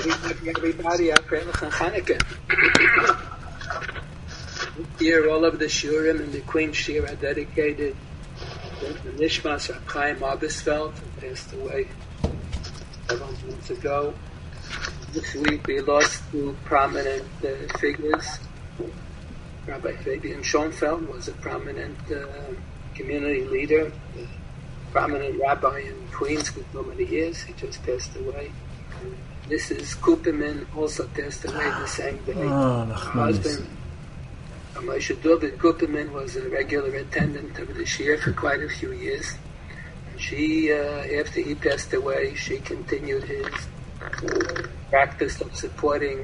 Everybody, Hanukkah. Here, all of the Shurim and the Queen Shir are dedicated to the Nishmas Rab Chaim Abisfeld, who passed away several months ago. This week we lost two prominent figures. Rabbi Fabian Schoenfeld was a prominent community leader, a prominent rabbi in Queens for so many years. He just passed away. Mrs. Kuperman also passed away the same day. Her husband, Moshe David Kuperman, was a regular attendant of the Shir for quite a few years. And she, after he passed away, she continued his practice of supporting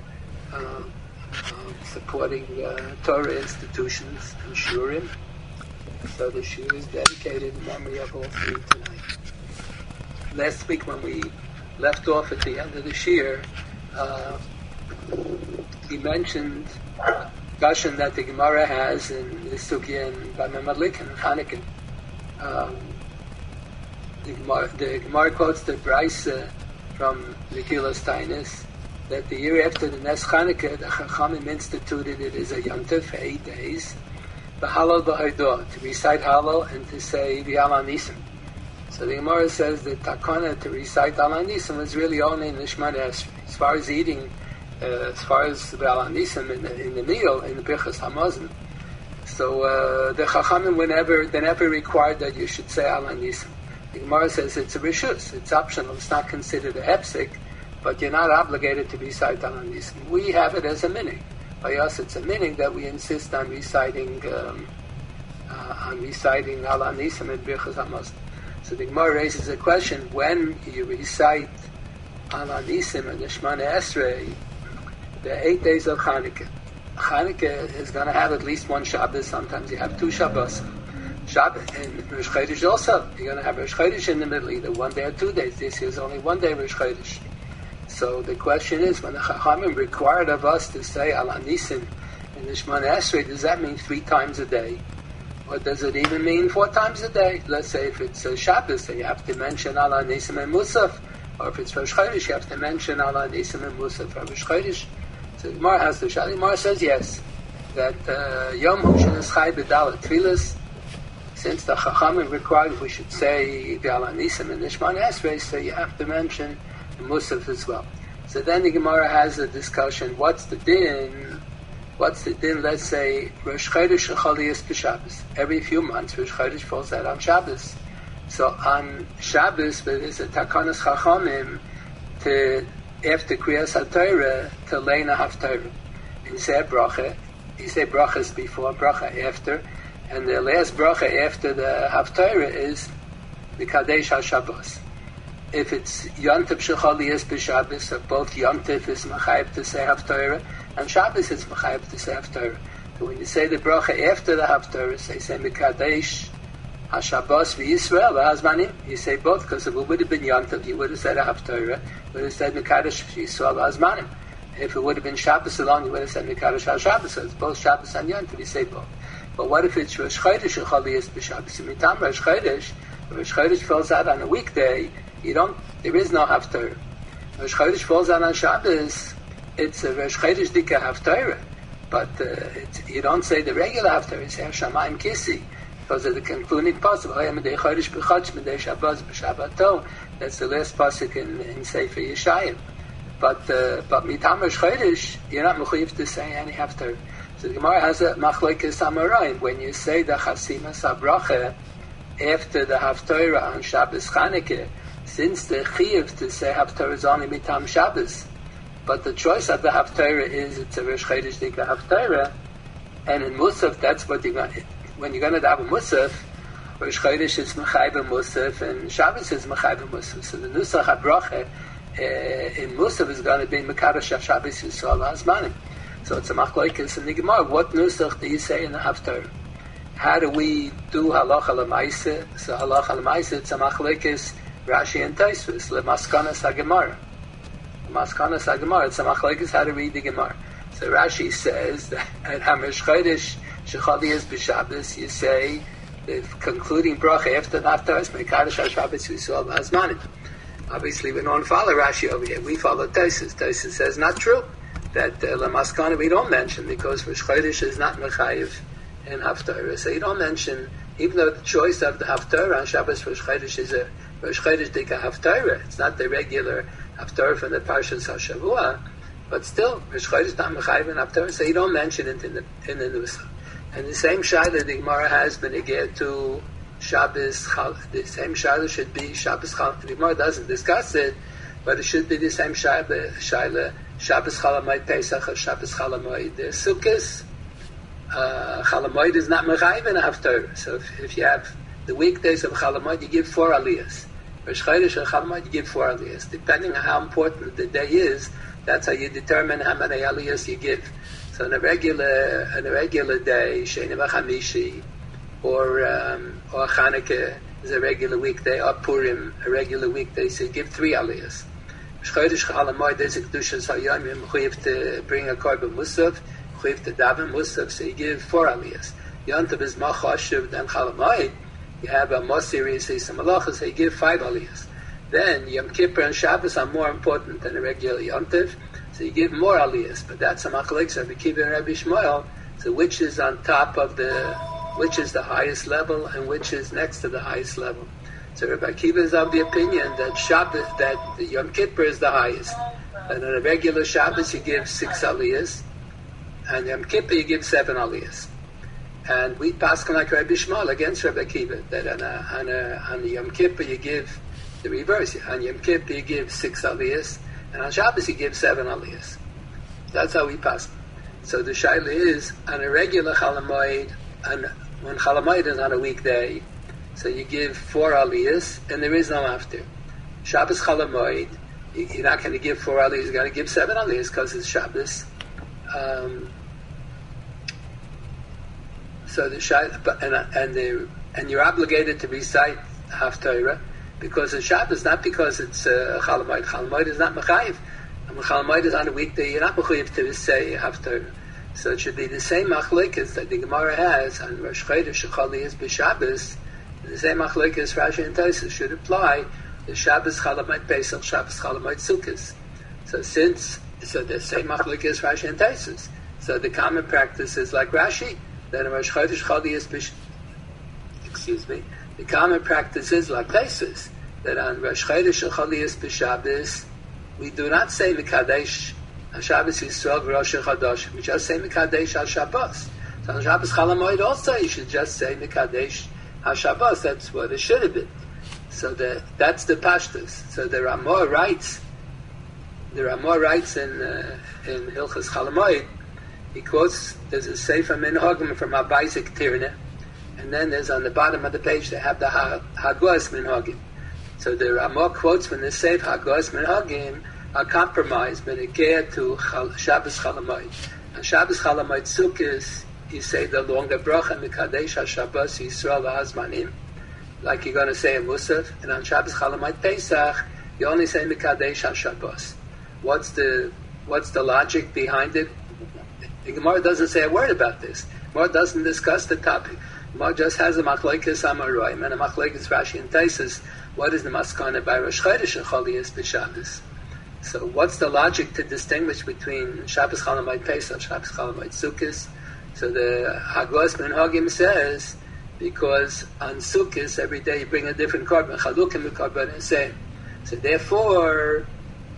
Torah institutions and Shurim. So the Shir is dedicated in memory of all three tonight. Last week when we left off at the end of the Shir, he mentioned discussion that the Gemara has in the Sugya and Bamemalik and Hanukkah. The Gemara quotes the Brisa from the Kilos Tainis that the year after the Nes Chanukah, the Chachamim instituted it as a yontif for 8 days, the Halal B'Haidah, to recite Halal and to say V'Al Nisim. So the Gemara says that Takana to recite Al Nisim was really only in the Shemona Esrei. As far as eating, as far as Al Nisim in the meal, in the Birchas Hamazon. So the Chachamim they never required that you should say Al Nisim. The Gemara says it's a rishus, it's optional, it's not considered a hefsek, but you're not obligated to recite Al Nisim. We have it as a minig. By us, it's a minig that we insist on reciting Al Nisim and Birchas Hamazon. So the Gemara raises a question: when you recite Al Nisim and the Shemona Esrei, the 8 days of Hanukkah. Hanukkah is going to have at least one Shabbos. Sometimes you have two Shabbos. Shabbos and Rosh Chodesh also. You're going to have Rosh Chodesh in the middle, either 1 day or 2 days. This year's only 1 day Rosh Chodesh. So the question is, when the Chachamim required of us to say Al Nisim and the Shemona Esrei, does that mean 3 times a day? Or does it even mean 4 times a day? Let's say if it's a Shabbos, then you have to mention Al Nisim and Musaf. Or if it's Rosh Chodesh, you have to mention Al Nisim and Musaf for Rosh Chodesh. So the Gemara has the Shad. The Gemara says yes, that Yom Hoshen is Chai B'Dalet Tfilas. Since the Chachamim required we should say V'Al Nisim and the Shemona Esrei, so you have to mention the Musaf as well. So then the Gemara has a discussion: what's the din? Let's say Rosh Chodesh Chalias b'Shabbos. Every few months, Rosh Chodesh falls out on Shabbos. So on Shabbos, there's a Takanas Chachamim to, after Kriyas HaTorah, to learn a Haftarah. You say bracha. You say brachas before, bracha after, and the last bracha after the Haftarah is the Kadesh HaShabbos. If it's Yontif Shechalias b'Shabbos, so both Yontif is Machayib to say Haftarah, and Shabbos is Machayib to say Haftarah. So when you say the bracha after the Haftarah, say Mekadesh HaShabbos v'Yisrael v'Hazmanim. You say both, because if it would have been Yontif, you would have said a Haftarah, you would have said Mekadesh v'Yisrael v'Hazmanim. If it would have been Shabbos alone, you would have said Mekadesh HaShabbos. So it's both Shabbos and Yontif, you say both. But what if it's Rosh Chodesh Chalias b'Shabbos? Mitam Rosh Chodesh falls out on a weekday, there is no Haftarah. Rosh Chodesh falls out on Shabbos, it's a Rosh Chodesh Dika Haftarah, but you don't say the regular Haftarah, it's Her Shamayim Kisi, because of the concluding pasuk. That's the last pasuk in Sefer Yeshayim. But Mitam Rosh Chodesh, you're not mechuyev to say any Haftarah. So the Gemara has a machlokes amoraim. When you say the Chasimas HaBracha after the Haftarah on Shabbos Chanukah, since the chiyuv to say Haftarah is only mitam Shabbos, but the choice of the Haftarah is it's a Rosh Chodesh Dika Haftarah, and in Musaf that's what when you're going to have a Musaf, Rosh Chodesh is Mechayv Musaf and Shabbos is Mechayv Musaf. So the Nusach HaBracha in Musaf is going to be Mekadosh HaShabbos Yisrael Hazmanim. So it's a machlokes in the Gemara. What Nusach do you say in the Haftarah? How do we do Halacha L'Maaseh? So Halacha L'Maaseh, it's a machlokes Rashi and Tosfos, L'Maskanas HaGemara. L'Maskanas HaGemara, it's a machlokes how to read the Gemara. So Rashi says that at Rosh Chodesh Shechalias b'Shabbos, you say the concluding bracha after the Haftarah is Mekadosh HaShabbos Yisrael v'Hazmanim. Obviously, we don't follow Rashi over here. We follow Tosfos. Tosfos says not true. That Lamaskana we don't mention because Rosh Chodesh is not Mechayiv in Haftarah. So you don't mention, even though the choice of the Haftarah on Shabbos Rosh Chodesh is a Rosh Chodesh Dika Haftarah. It's not the regular Haftarah from the Parshas HaShavua, but still Rosh Chodesh is not Mechayiv in Haftarah. So you don't mention it in the Nusach. And the same Shaila the Gemara has been again to Shabbos. The same Shaila should be Shabbos Chal. The Gemara doesn't discuss it, but it should be the same Shaila. Shabbos Chalamoid Pesach or Shabbos Chalamoid Sukkos. Chalamoid is not Mechayiv in Haftarah. So if you have the weekdays of Chalamoid, you give 4 aliyahs. Rosh Chodesh and Chalamoid, you give 4 aliyahs. Depending on how important the day is, that's how you determine how many aliyahs you give. So on a regular day, Sheni V'Chamishi, or Chanukah is a regular weekday, or Purim, a regular weekday, so you give 3 aliyahs. Chodesh Chalamoid, there's a Kedushas Hayom, you're mechuyev to bring a korban musaf, mechuyev to daven musaf, so you give 4 aliyahs. Yom Tov is Machashuv, then Chalamoid, you have a Mosiri, say some malachas, so you give 5 aliyahs. Then Yom Kippur and Shabbos are more important than a regular Yom Tov, so you give more aliyahs, but that's a machlokes Rabbi Kiva and Rabbi Shmuel, so which is on top of which is the highest level and which is next to the highest level. So Rabbi Akiva is of the opinion that Shabbos, that the Yom Kippur is the highest. And on a regular Shabbos you give 6 aliyahs, and Yom Kippur you give 7 aliyahs. And we pass like Rabbi Shmuel against Rabbi Akiva, that on a Yom Kippur you give the reverse. On Yom Kippur you give 6 aliyahs, and on Shabbos you give 7 aliyahs. That's how we pass. So the shaila is, on a regular Chalamoid, and when Chalamoid is on a weekday, so you give 4 aliyahs, and there is no after. Shabbos Chalamoid, you're not going to give 4 aliyahs, you're going to give 7 aliyahs because it's Shabbos. So the and you're obligated to recite Haftarah because it's Shabbos, not because it's Chalamoid. Chalamoid is not Mechayiv. And when Chalamoid is on a weekday, you're not Mechayiv to say Haftarah. So it should be the same machlokes that the Gemara has on Rosh Chodesh Chaliyas b'Shabbos. The same machlokes Rashi and Tosfos should apply the Shabbos Chalamoid Pesach, Shabbos Chalamoid Sukkos. So the same machlokes Rashi and Tosfos. So the common practice is like Rashi, that in Rosh Chodesh Chaliyas the common practice is like Tosfos, that on Rosh Chodesh Chaliyas b'Shabbos we do not say Mekadesh Shabbos Yisrael Rosh Chodesh. We just say Mekadesh Al Shabbos. So on Shabbos Chalamoid also you should just say Mekadesh Al Shabbos. That's what it should have been. So that's the pashtus. So there are more rights. There are more rights in Hilchos Chalamoid. He quotes. There's a Sefer Minhagim from Abaisik Tirna, and then there's on the bottom of the page they have the Hagos Minhagim. So there are more quotes from the Sefer Hagos Minhagim. A compromise benegea to Shabbos Chalamoid. On Shabbos Chalamoid Sukkos, you say the longer bracha Mekadesh HaShabbos Yisrael V'Hazmanim, like you're going to say in Musaf. And on Shabbos Chalamoid Pesach, you only say Mekadesh HaShabbos. What's the logic behind it? The Gemara doesn't say a word about this. The Gemara doesn't discuss the topic. The Gemara just has a machlokes Amoraim and a machlokes Rashi and Tosfos. What is the maskana by Rosh Chodesh and Chaliyas b'Shabbos? So what's the logic to distinguish between Shabbos Chalamoid Pesach, Shabbos Chalamoid Sukkos? So the Hagos Minhagim says, because on Sukkos every day you bring a different korban, Chalukim korban is same. So therefore,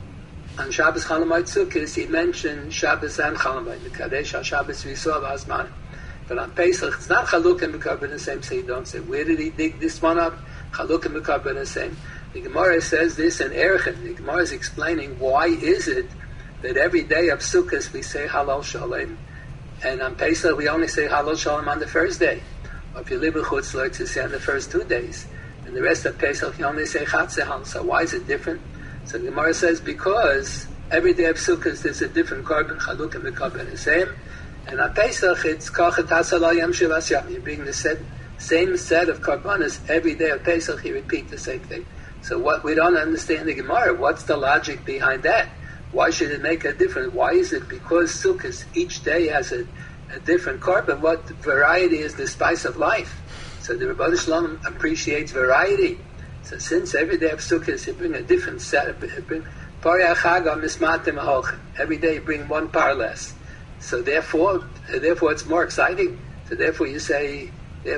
on Shabbos Chalamoid Sukkos he mentioned Shabbos and Chalamoid, the Kadesh HaShabbos Yisrael V'Hazman. But on Pesach it's not Chalukim korban the same, so you don't say, where did he dig this one up? Chalukim korban the same. The Gemara says this in Erechim. The Gemara is explaining why is it that every day of Sukkot we say Halal Shalom, and on Pesach we only say Halal Shalom on the first day. Or if you live in Chutz La'aretz, you say on the first 2 days. And the rest of Pesach you only say Chatzeh. So why is it different? So the Gemara says because every day of Sukkot there's a different korban, Chalukim and korban the same. And on Pesach it's Kachet Hasal Yom Shivas Yom. You bring the same set of korbanos every day of Pesach. You repeat the same thing. So what we don't understand the Gemara, what's the logic behind that? Why should it make a difference? Why is it because Sukkot each day has a different korban? What variety is the spice of life? So the Rebbeinu Shalom appreciates variety. So since every day of Sukkot you bring a different set, every day you bring one par less. So therefore it's more exciting. So therefore you say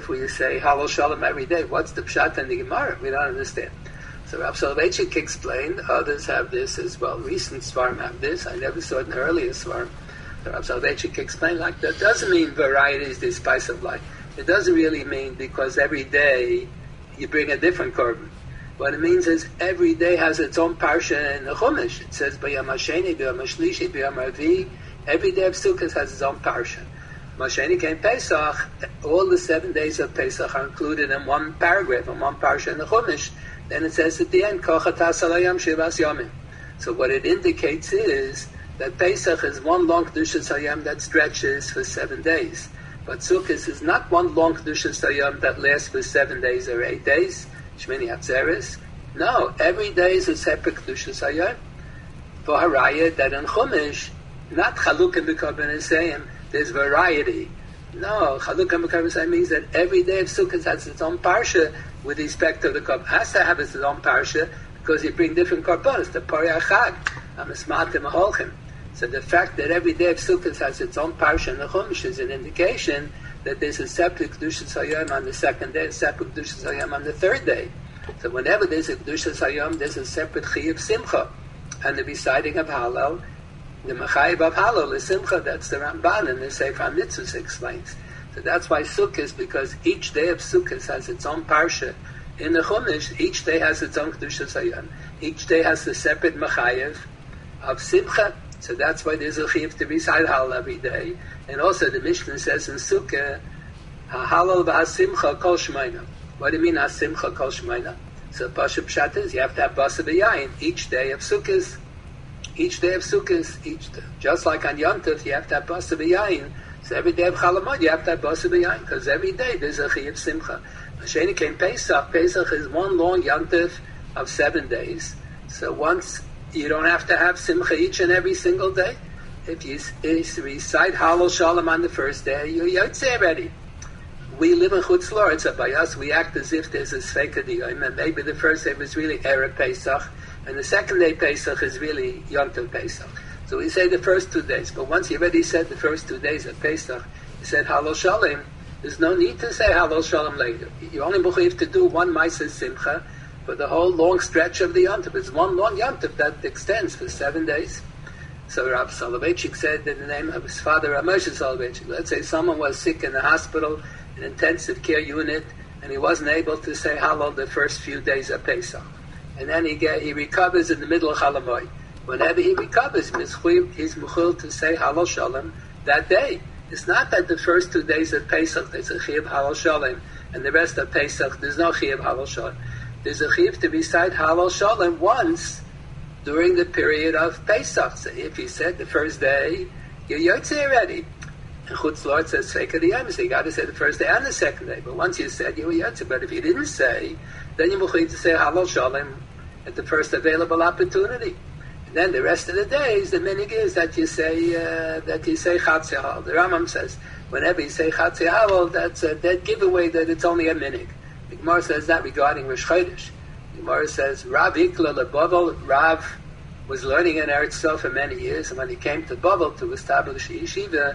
Halal Shalom every day. What's the pshat in the Gemara? We don't understand. So Rav Soloveitchik explained, others have this as well. Recent Svarim have this. I never saw it in the earlier Svarim. So Rav Soloveitchik explained like that doesn't mean variety is the spice of life. It doesn't really mean because every day you bring a different korban. What it means is every day has its own parsha in the Chumash. It says B'yam HaSheni, B'yam HaShlishi, B'yam HaRavi. Every day of Sukkot has its own parsha. Masheni came Pesach. All the 7 days of Pesach are included in one paragraph, in one parsha in the Chumash. Then it says at the end, Kochatas Alayam Shivas Yomim. So what it indicates is that Pesach is one long Kedushas Hayam that stretches for 7 days. But Sukkot is not one long Kedushas Hayam that lasts for 7 days or 8 days. Shmini Atzeres. No, every day is a separate Kedushas Hayam. For Haraya, that in Chumash, not Chalukim B'Korban Nisayim, there's variety. No, Chalukim B'Korban Nisayim means that every day of Sukkot has its own parsha with respect to the korban. Has to have its own parsha because you bring different korbanos. The Parya Chag, Amismatim Aholchim. So the fact that every day of Sukkot has its own parsha in the Chumash is an indication that there's a separate Kedushas Hayom on the second day, a separate Kedushas Hayom on the third day. So whenever there's a Kedushas Hayom, there's a separate Chiyuv Simcha. And the reciting of Hallel, the Mechayiv of Hallel is Simcha, that's the Ramban, and the Sefer HaMitzvos explains. So that's why Sukkot, because each day of Sukkot has its own parsha. In the Chumash, each day has its own Kedushas Hayom. Each day has the separate Mechayiv of Simcha. So that's why there's a chiyuv to recite Hallel every day. And also the Mishnah says in Sukkah, Hallel v'hasimcha kol shmeina. What do you mean hasimcha kol shmeina? So Pasha Pshat is you have to have basa b'yayin each day of Sukkot. Each day, just like on Yom Tov, you have to have basa b'yayin. So every day of Chalamot, you have to have basa b'yayin, because every day there's a chiyuv simcha. Masheni came Pesach. Pesach is one long Yom Tov of 7 days. So once you don't have to have simcha each and every single day. If you recite Halal Shalom on the first day, you're yotzei already. We live in Chutz La'aretz, so by us we act as if there's a Sfeika D'Yom, and maybe the first day was really Erev Pesach, and the second day Pesach is really Yom Tov Pesach. So we say the first 2 days, but once you already said the first 2 days of Pesach, you said Halal Shalom, there's no need to say Halal Shalom later. You only have to do one Ma'aseh Simcha for the whole long stretch of the Yom Tov. It's one long Yom Tov that extends for 7 days. So Rav Soloveitchik said in the name of his father, Rav Moshe Soloveitchik, let's say someone was sick in the hospital, an intensive care unit, and he wasn't able to say Halal the first few days of Pesach. And then he recovers in the middle of Chalamoy. Whenever he recovers, he's mechul to say Halal Shalom that day. It's not that the first 2 days of Pesach there's a chiyuv Halal Shalom, and the rest of Pesach there's no chiyuv Halal Shalom. There's a chiyuv to recite Halal Shalom once during the period of Pesach. So if he said the first day, you're yotzei already. And Chutz La'aretz says Sfeika D'Yom, so you got to say the first day and the second day. But once you said, you were yotzei. But if you didn't say, then you're mechuyv to say Halal Shalom at the first available opportunity. And then the rest of the days, the minig is that you say Chatzei Halal. The Rambam says, whenever you say Chatzei Halal, that's a dead giveaway that it's only a minig. The Gemara says that regarding Rosh Chodesh. The Gemara says, Rav Ikla LeBavel, Rav was learning in Eretz Yisrael for many years, and when he came to Bavel to establish a yeshiva,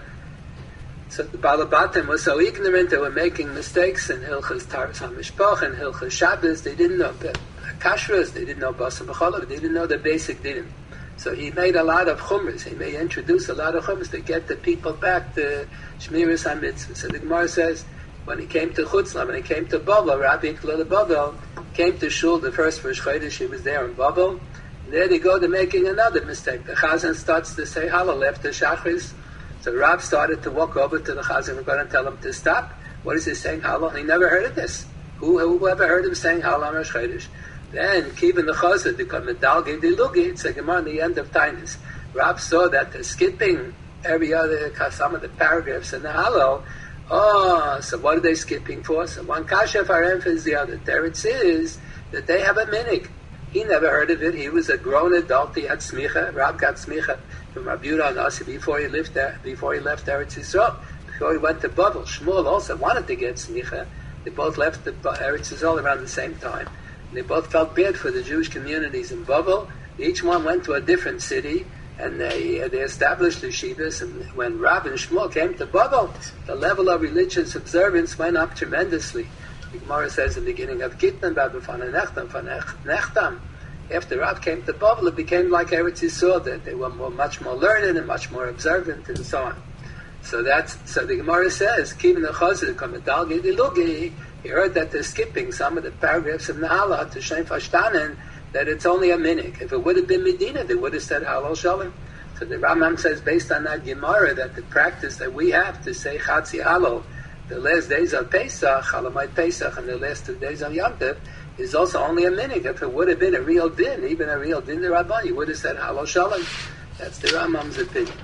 so the Balabatim was so ignorant, they were making mistakes in Hilchas Taras HaMishpach and Hilchas Shabbos. They didn't know Kashrus, they didn't know Basar B'Chalav, they didn't know the basic dinim. So he made a lot of chumras. He may introduce a lot of chumras to get the people back to Shmiras HaMitzvah. So the Gemara says, when he came to Chutzlam, when he came to Bavel, Rabbi Ikla LeBavel came to Shul the first Rosh Chodesh. He was there in Bavel. And there they go to making another mistake. The Chazan starts to say Halal after Shachris. So Rav started to walk over to the Chazan and go and tell him to stop. What is he saying Halal? He never heard of this. Who ever heard him saying Halal on Rosh Chodesh? Then Kivin the Chazan, the Medalgi Dilugi, it's a Gemara in the end of Tainus. Rav saw that they're skipping every other, some of the paragraphs in the Halal. Oh, so what are they skipping for? So one kasha farem is the other. There it is that they have a minig. He never heard of it. He was a grown adult. He had smicha. Rab got smicha from Rabbi Yehuda Nasi before he left Eretz Yisrael. Before he went to Bavel. Shmuel also wanted to get smicha. They both left the Eretz Yisrael around the same time. They both felt bad for the Jewish communities in Bavel. Each one went to a different city, and they established the yeshivas. And when Rav and Shmuel came to Bavel, the level of religious observance went up tremendously. The Gemara says in the beginning of Gittin, after Rav came to Bavel, it became like Eretz Yisrael, that they were much more learned and much more observant, and so on. So the Gemara says, Kivin Chazir Kamadal Gidilugi. He heard that they're skipping some of the paragraphs of Nahala to Shem Fashtanen, that it's only a minute. If it would have been Medina, they would have said Halal Shalom. So the Rambam says, based on that Gemara, that the practice that we have to say Chatzi Halal, the last days of Pesach, Halamite Pesach, and the last 2 days of Yom Tov, is also only a minute. If it would have been a real din, even a real din the Rabban, you would have said Halal Shalom. That's the Rambam's opinion.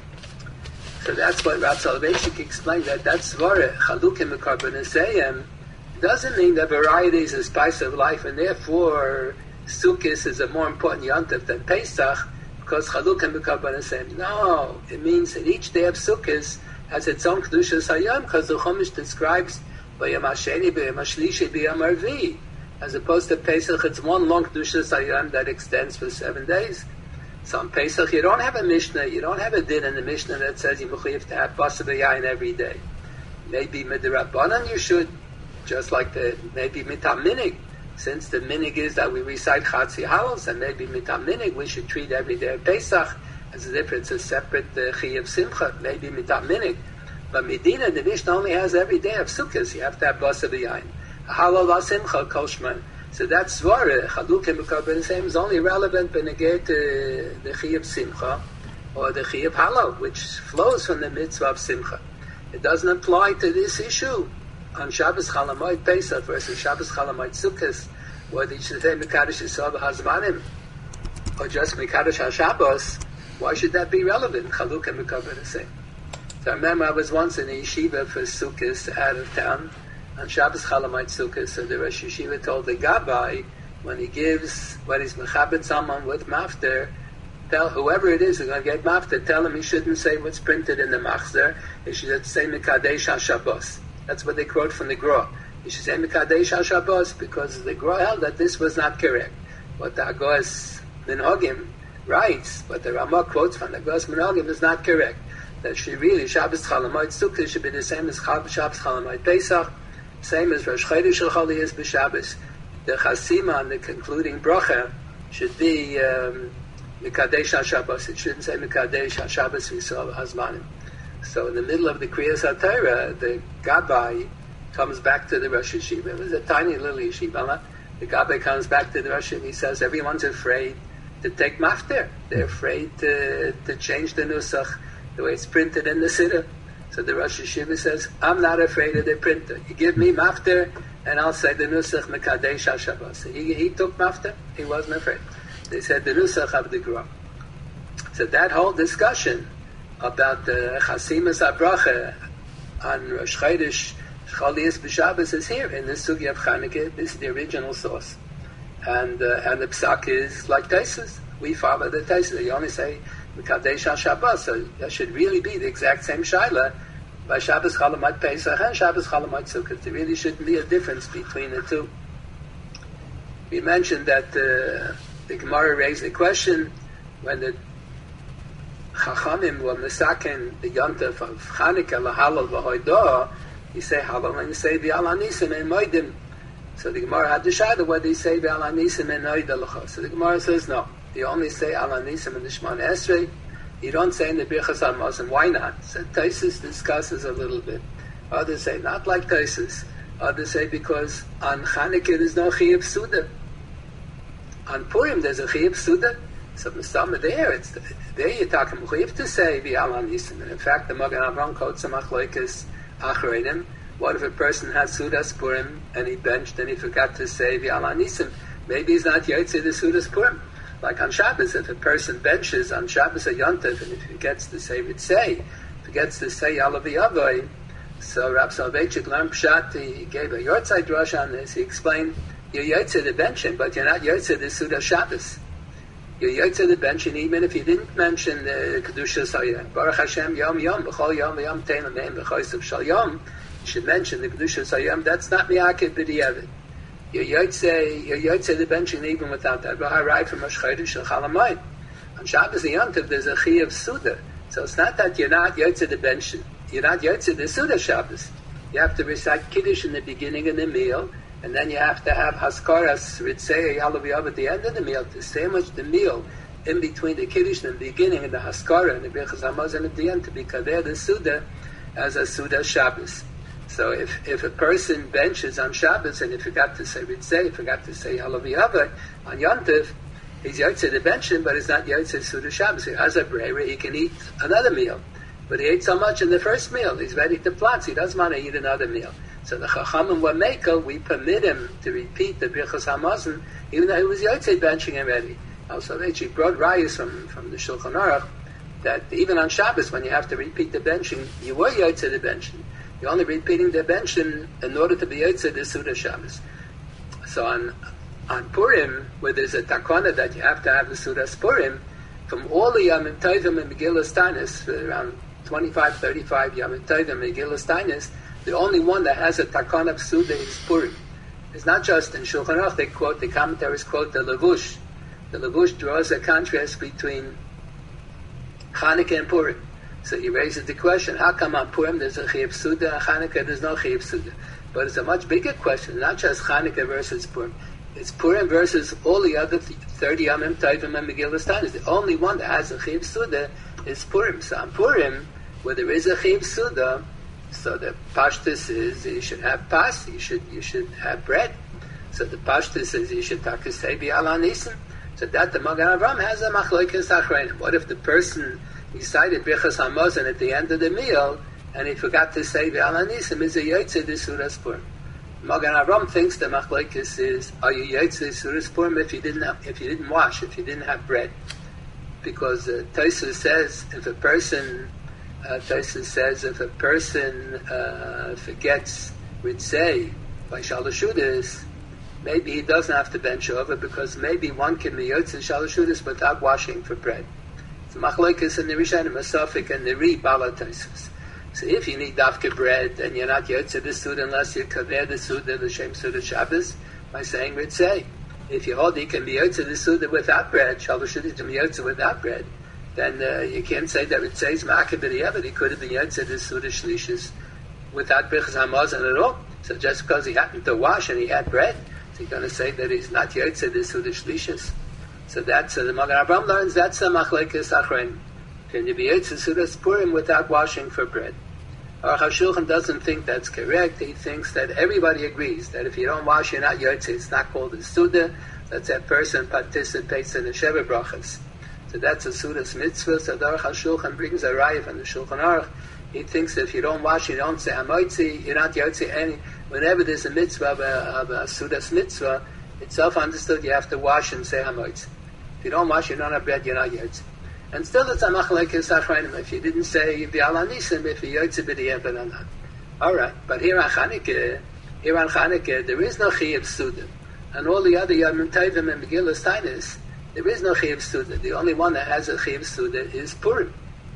So that's what Rav Soloveitchik explained, that's Svara, Chalukim Mekarbanisayim, doesn't mean that variety is a spice of life, and therefore Sukkot is a more important Yom Tov than Pesach, because Chalukim Mekarbanisayim. No, it means that each day of Sukkot has its own Kedushas Hayom, because the Chumash describes B'yam HaSheni, B'yam HaShlishi, B'yam HaRvi. As opposed to Pesach, it's one long Kedushas Hayom that extends for 7 days. So on Pesach, you don't have a Mishnah, you don't have a din in the Mishnah that says you have to have Basar V'yayin every day. Maybe Midrabanan you should, just like maybe Mitam Minig, since the Minig is that we recite Chatzi Halal, and maybe Mitam Minig we should treat every day of Pesach as if it's a separate Chiyav Simcha, maybe Mitam Minig. But Medina, the Mishnah only has every day of Sukkot, you have to have Basar V'yayin. Halal Simcha Kol Shman. So that's Svara, Chalukim Mekarbanisayim is only relevant when they get the Chiyav Simcha or the Chiyav Halal, which flows from the mitzvah of Simcha. It doesn't apply to this issue on Shabbos Chalamoid Pesach versus Shabbos Chalamoid Sukkot, whether you should say Mekadosh Yisrael Hazmanim or just Mekadosh HaShabbos. Why should that be relevant? Chalukim Mekarbanisayim. So I remember I was once in a yeshiva for Sukkot out of town, on Shabbos Chalamite Sukkah, so the Rosh Yeshiva told the Gabbai, when he gives, when he's mechabed someone with mafter, tell whoever it is who's going to get mafter, tell him he shouldn't say what's printed in the machzer, he should say Mekadesh HaShabbos. That's what they quote from the Gra. He should say Mekadesh HaShabbos, because the Gra held that this was not correct. What the Agos Minhagim writes, what the Ramah quotes from the Agos Minhagim is not correct. That she really, Shabbos Chalamite Sukkah should be the same as Shabbos Chalamite Pesach, same as Rosh Chodesh Shel is b'Shabbos. The Chasima on the concluding bracha should be Mekadesh HaShabbos. It shouldn't say Mekadesh HaShabbos Yisrael Hazmanim. So in the middle of the Kriyas HaTorah, the Gabbai comes back to the Rosh Yeshiva. It was a tiny little yeshiva. The Gabbai comes back to the Rosh and he says, everyone's afraid to take mafter. They're afraid to change the nusach, the way it's printed in the Siddur. So the Rosh Yeshiva says, I'm not afraid of the printer. You give me mafter, and I'll say the nusach Mekadesh HaShabbos. He took mafter. He wasn't afraid. They said the nusach of the Gra. So that whole discussion about the Chasimas HaBracha on Rosh Chodesh Cholias b'Shabbos is here in this Sugi of Chanukah. This is the original source. And the Psak is like Taisus. We follow the Taisus. They only say Mekadesh HaShabbos, so that should really be the exact same shaila by Shabbos Chalamite Pesach and Shabbos Chalamite Sukkot. There really shouldn't be a difference between the two. We mentioned that the Gemara raised the question when the Chachamim were Mesaken the Yontif of Chanukah LaHalal v'Hoidah, you say Halal and you say V'al Anisim and Moedim. So the Gemara had the shaila whether you say V'al Anisim and Moedah. So the Gemara says no. You only say Al Anisim in the Shemona Esrei. You don't say in the Birchas HaMazon. Why not? So Taisus discusses a little bit. Others say not like Taisus. Others say because on Chanukah there's no Chiyuv Suda. On Purim there's a Chiyuv Suda. So Mistama there you're talking Chiyuv to say the Al Anisim. And in fact, the Magen Avraham quotes some Achloikas Achreidim. What if a person has Sudas Purim and he benched and he forgot to say the Al Anisim? Maybe he's not Yotzei the Sudas Purim. Like on Shabbos, if a person benches on Shabbos a Yontif, and if he gets to say Ritzei, forgets to say Yalav Yavoi, so Rav Soloveitchik learned Pshat, he gave a Yortzei Drush on this, he explained, you're Yotzei the benching, but you're not Yotzei the Suda Shabbos. You're Yotzei the benching, even if you didn't mention the Kedusha Sayah. Baruch Hashem Yom Yom, B'chol Yom Yom Tein L'neim B'choysav Shal Yom, you should mention the Kedusha Sayah, that's not Miyakid B'di'evet. You're Yotze the benching even without that. V'harai from Rosh Chodesh and Chalamayim. On Shabbos and Yom Tov, there's a Chi of Suda. So it's not that you're not Yotze the benching. You're not Yotze the Suda Shabbos. You have to recite Kiddush in the beginning of the meal, and then you have to have Haskaras, Ritzei, Yalav at the end of the meal to sandwich the meal in between the Kiddush in the beginning and the Haskara and the Birchas Hamazon at the end to be Kaver the Suda as a Suda Shabbos. So if a person benches on Shabbos and he forgot to say Ritzei, forgot to say Yalav on Yom Tov, he's Yotze the benching, but he's not Yotze Suda Shabbos. He has a breira, he can eat another meal. But he ate so much in the first meal, he's ready to plats. He doesn't want to eat another meal. So the Chachamim were makel, we permit him to repeat the Birchas Hamazon, even though he was Yotze benching already. Also, they brought rayas from the Shulchan Aruch that even on Shabbos, when you have to repeat the benching, you were Yotze the benching. You're only repeating the benching in order to be Yotze the Suda Shabbos. So on Purim, where there's a takana that you have to have the Sudas Purim, from all the Yamim Tovim and Megillas Taanis, around 25, 35 Yamim Tovim and Megillas Taanis, the only one that has a takana of Suda is Purim. It's not just in Shulchan Aruch, the commentaries quote the Levush. The Levush draws a contrast between Chanukah and Purim. So he raises the question, how come on Purim there's a Chiyuv Suda, and Chanukah there's no Chiyuv Suda? But it's a much bigger question, not just Chanukah versus Purim. It's Purim versus all the other 30 Yamim Tovim and Megillas Taanis. The only one that has a Chiyuv Suda is Purim. So on Purim, where there is a Chiyuv Suda, so the Pashtus is you should have pas, you should have bread. So the Pashtus is you should takasei bi'ala nisim. So that the Magen Avraham has a machlokes achreinim. What if the person recited Birchas Hamazon at the end of the meal and he forgot to say bi'ala nisim? Is a Yotze the Sudas Purim? Magen Avraham thinks the machlokes is are you Yotze Sudas Purim if you didn't wash, if you didn't have bread? Because Tosfos says if a person forgets Ritzei by Shalashudas, maybe he doesn't have to bench over because maybe one can be Yotze Shalashudas without washing for bread. So machlokes in the Rishonim, Masafik and the Ri Bala Tosfos. So if you need dafka bread and you're not Yotze the Suda unless you kaver the Suda, the Shem Suda Shabbos, by saying Ritzei. If you hold you can be Yotze the Suda without bread, Shalashudas can be Yotze without bread, then you can't say that Ritzei is Ma'akeh b'diavad. He could have been Yotze the Suda Shlishis without Birchas Hamazon at all. So just because he happened to wash and he had bread, is he going to say that he's not Yotze the Suda Shlishis? So that's the Magen Avraham learns that's the machlokes achreinim. Can you be Yotze Sudas Purim without washing for bread? Aruch HaShulchan doesn't think that's correct. He thinks that everybody agrees that if you don't wash, you're not Yotze. It's not called a Suda. That person participates in the Sheva Brachas. So that's a Sudas mitzvah. So Aruch HaShulchan brings a raya from the Shulchan Aruch. He thinks that if you don't wash, you don't say Hamoitzi, you're not Yotze. Whenever there's a mitzvah of a Sudas mitzvah, it's self-understood you have to wash and say Hamoitzi. If you don't wash, you don't have bread, you're not Yotze. And still it's a machlokes achreinim. If you didn't say bi'ala nisim, if you Yotze b'diavad or not. All right, but here on Chanukah, there is no Chiyuv Suda. And all the other Yamim Tovim and Megillas Taanis, there is no Chiyuv Suda. The only one that has a Chiyuv Suda is Purim.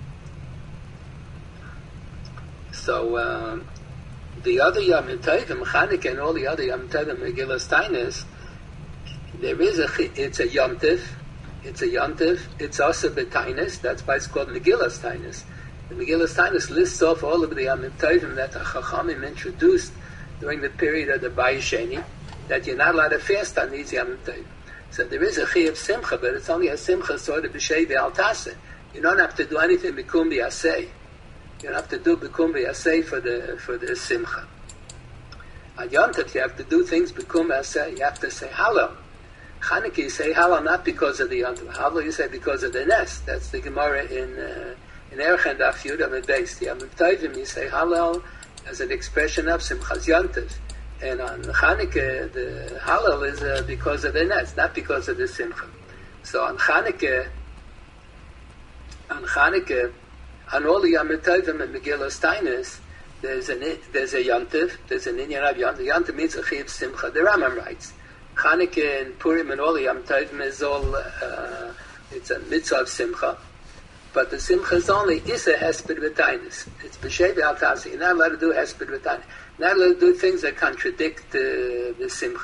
So the other Yamim Tovim, Chanukah and all the other Yamim Tovim and Megillas Taanis, it's a Yom Tov. It's a Yontif. It's also B'Tainis. That's why it's called Megillas Tainis. The Megillas Tainis lists off all of the Yamim Tovim that the Chachamim introduced during the period of the Bayis Sheni, that you're not allowed to fast on these Yamim Tovim. So there is a Chiyuv Simcha, but it's only a Simcha sort of B'Shei V'Al Taseh. You don't have to do anything B'Kum B'Yaseh. You don't have to do B'Kum B'Yaseh for the Simcha. On Yontif, you have to do things B'Kum B'Yaseh. You have to say Halal. Chanukah, you say halal not because of the yontif. Halal, you say because of the nest. That's the Gemara in Erech Daf Yud Amud Beis. The Yamim Tovim, you say halal as an expression of Simchas Yontif. And on Chanukah, the halal is because of the nest, not because of the Simcha. So on Chanukah, on all the Yamim Tovim and Megillas Taanis, there's a yontif, there's an inyan of yontif. Yontif means a chiyuv simcha. The Rambam writes, Chanukah and Purim and all the Yom Tovim is all, it's a mitzvah of simcha, but the simcha is only is a hesped v'tainis. It's b'shei v'al tasi. You're not allowed to do hesped v'tainis. Not allowed to do things that contradict the simcha.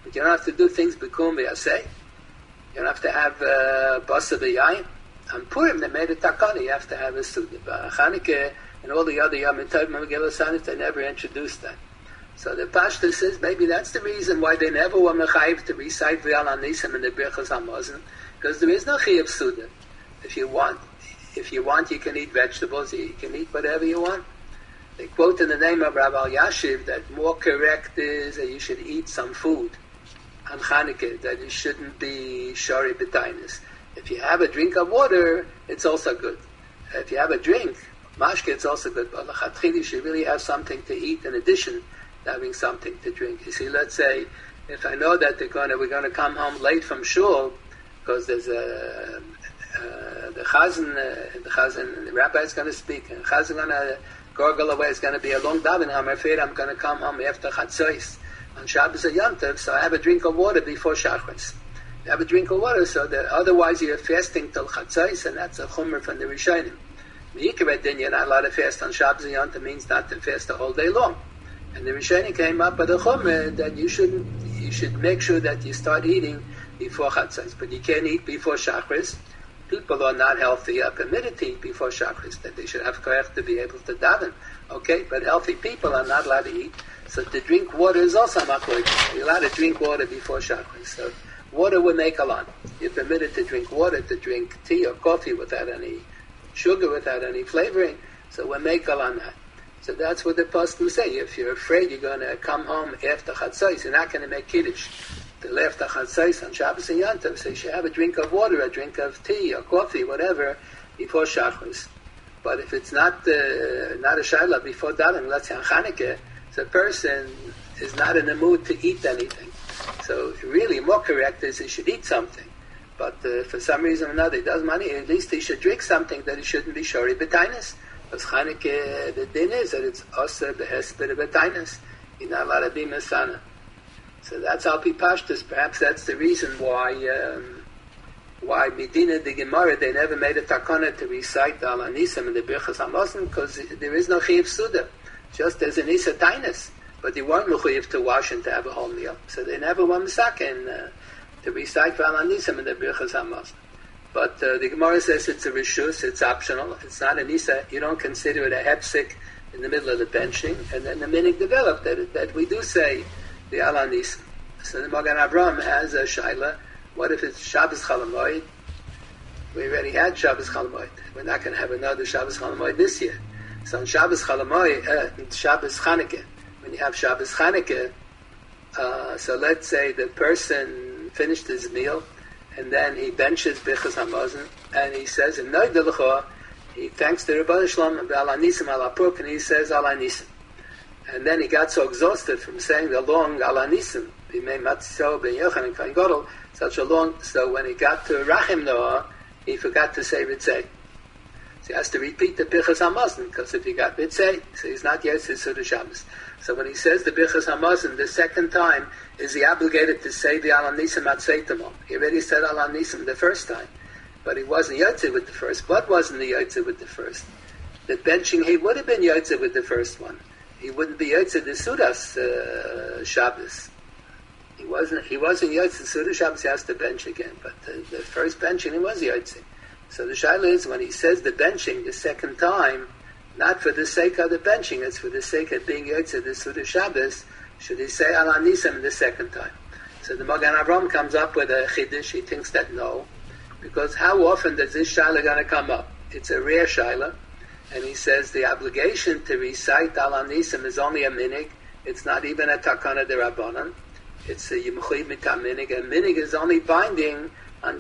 But you don't have to do things b'kum v'yaseh. You don't have to have basa b'yayim. On Purim, they made a takana. You have to have a suda. But Chanukah and all the other Yom Tov Megillah Sanis, they never introduced that. So the Pashta says maybe that's the reason why they never were mechayiv to recite V'al Anisim in the Birchas Hamazon, because there is no chiyuv suda. If you want, you can eat vegetables. You can eat whatever you want. They quote in the name of Rav Yashiv that more correct is that you should eat some food on Chanukah, that it shouldn't be shari b'tainis. If you have a drink of water, it's also good. If you have a drink, mashke, it's also good. But l'chatchila, you should really have something to eat in addition to having something to drink. You see, let's say, if I know that we're gonna come home late from shul, because there's the chazan, the rabbi is going to speak, and the chazan is going to gargle away. It's going to be a long daven. I'm afraid I'm going to come home after chatzos on Shabbos or Yom Tov, so I have a drink of water before Shachris. You have a drink of water, so that otherwise you're fasting till chatzos, and that's a chumrah from the Rishonim. Then you're not allowed to fast on Shabbos or Yom Tov, means not to fast the whole day long. And the Rishonim came up with a chumrah that you should make sure that you start eating before chatzos, but you can't eat before Shachris. People are not healthy are permitted to eat before Shachris, that they should have koyach to be able to daven. Okay, but healthy people are not allowed to eat. So to drink water is also makoy. You're allowed to drink water before Shachris. So water will make a lot. You're permitted to drink water, to drink tea or coffee without any sugar, without any flavoring. So we'll make a lot on that. So that's what the poskim say. If you're afraid you're going to come home after chatzos, you're not going to make kiddush. Till after chatzos on Shabbos and Yom Tov, so you should have a drink of water, a drink of tea or coffee, whatever, before Shachris. But if it's not a shayla before davening, let's say on Chanukah, the person is not in the mood to eat anything. So really, more correct is he should eat something. But for some reason or another, he doesn't want to, at least he should drink something that he shouldn't be shori b'tainis. Because Chanukah, the din is that it's also behesped b'tainis. You're not allowed to be mesana. So that's how Pashtus. Perhaps that's the reason why Medina the Gemara, they never made a takana to recite the Al Anisim in the Birchas Hamazon, because there is no chiyuv suda, just as an isa tainus. But they weren't mechuyev to wash and to have a whole meal, so they never were misaken to recite the Al Anisim in the Birchas Hamazon. But the Gemara says it's a rishus, it's optional, it's not an isa. You don't consider it a hepsik in the middle of the benching, and then the minig developed that we do say the Al Anisim. So the Magen Avraham has a shaila. What if it's Shabbos Chalamoid? We already had Shabbos Chalamoid. We're not going to have another Shabbos Chalamoid this year. So on Shabbos Chalamoid, Shabbos Chanukah, when you have Shabbos Chanukah, so let's say the person finished his meal, and then he benches Birchas Hamazon, and he says, in Noid L'Chor, he thanks the Rebbeinu Shalom, Al Anisim Al Apuk, and he says Al Anisim. And then he got so exhausted from saying the long Al Anisim, B'mei Matzah Ben Yochanan and Kohen Gadol, such a long, so when he got to Rachim Noah, he forgot to say Ritzei. So he has to repeat the Birchas Hamazon, because if he got Ritzei, so he's not yet Suda Shabbos. So when he says the Birchas Hamazon the second time, is he obligated to say the Al Anisim Atzeitamon? He already said Al Anisim the first time, but he wasn't Yotze with the first. What wasn't the Yotze with the first? The benching, he would have been Yotze with the first one. He wouldn't be Yotze the Sudas Shabbos. He wasn't Yotze Suda Shabbos. He has to bench again. But the first benching, he was Yotze. So the shaila is, when he says the benching the second time, not for the sake of the benching, it's for the sake of being Yotze the Suda Shabbos, should he say Al Anisim the second time? So the Magen Avraham comes up with a chiddush. He thinks that no, because how often does this shaila going to come up? It's a rare shaila. And he says the obligation to recite Al Anisim is only a minig. It's not even a takana de rabbanan. It's a yimchuy mitam minig. And minig is only binding on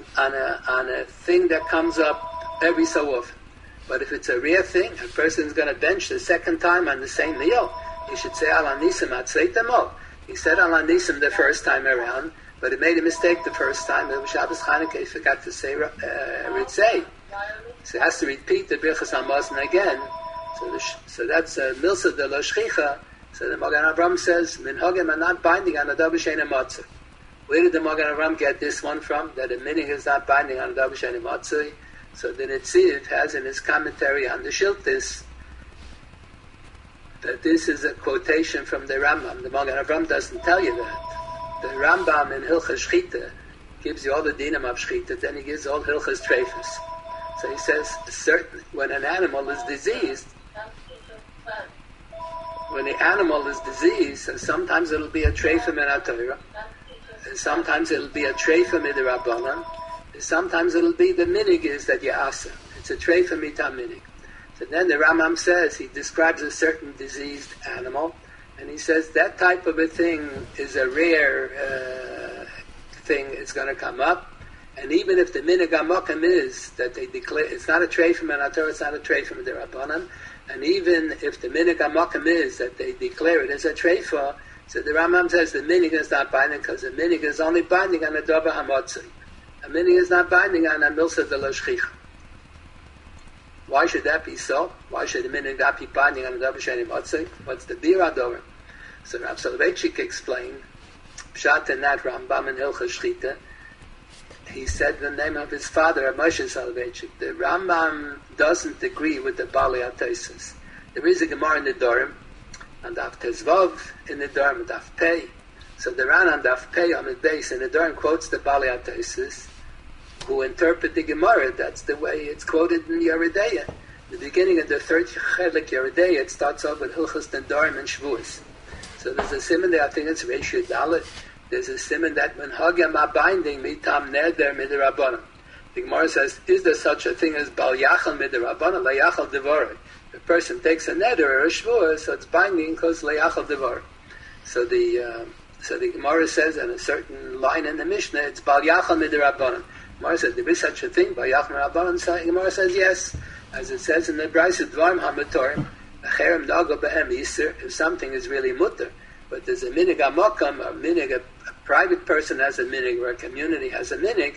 a thing that comes up every so often. But if it's a rare thing, a person's going to bench the second time on the same meal, he should say Al Anisim Atzeitamol. He said Al Anisim the first time around, but he made a mistake the first time. It was Shabbos Chanukah. He forgot to say Ritzei. So he has to repeat the Birchas Hamazon again. So that's Milsa de la Shchicha. So the Magen Avraham says, Minhagim are not binding on a Adav B'Shein Matzah. Where did the Magen Avraham get this one from? That a minig is not binding on a Adav B'Shein Matzah. So the Netziv has in his commentary on the Shiltis that this is a quotation from the Rambam. The Magen Avraham doesn't tell you that. The Rambam in Hilchas Shchita gives you all the dinim of Shchita, then he gives all Hilchas Treifus. So he says, when an animal is diseased, and sometimes it'll be a treifah min HaTorah, and sometimes it'll be a treifah min Rabbanan, and sometimes it'll be the minig is that you asa. It's a treifah mitam minig. So then the Rambam says, he describes a certain diseased animal, and he says that type of a thing is a rare thing. It's going to come up. And even if the minig amokim is that they declare, it's not a treifah min HaTorah, it's not a treifah min Rabbanan, and even if the minig amokim is that they declare it as a treifah, so the Rambam says the minig is not binding because the minig is only binding on a davar hamotzi. A minig is not binding on a milsa de la shchicha. Why should that be so? Why should the minig not be binding on a davar sheni motzi? What's the bira dover? So Rav Soloveitchik explained, Pshat in that Rambam in Hilchas Shchita, he said the name of his father, Moshe Soloveitchik. The Rambam doesn't agree with the Balei HaTosfos. There is a Gemara in the Dorim, and Daf Tezvav in the Dorim, and Daf Pei. So the Ran on Daf Pei on the base in the Dorim quotes the Balei HaTosfos, who interpret the Gemara. That's the way it's quoted in Yeridea. The beginning of the third Chelik Yeridea, it starts off with Hilchos and Dorim and Shavuos. So there's a simon there, I think it's Reishu Dalet. There's a simon that when Hagam are binding mitam neder midirabbanan. The Gemara says, is there such a thing as bal yachal midirabbanan, layachal devorah? If a person takes a neder or a shvur, so it's binding because layachal devorah. So the Gemara says in a certain line in the Mishnah, it's bal yachal midirabbanan. Gemara says, there is such a thing, bal yachal midirabbanan. So the Gemara says, yes. As it says in the Brisa, dvarim hamatorim, acherem nago behem yisr, if something is really mutter. But there's a minig amokam, a minig, a private person has a minig, or a community has a minig.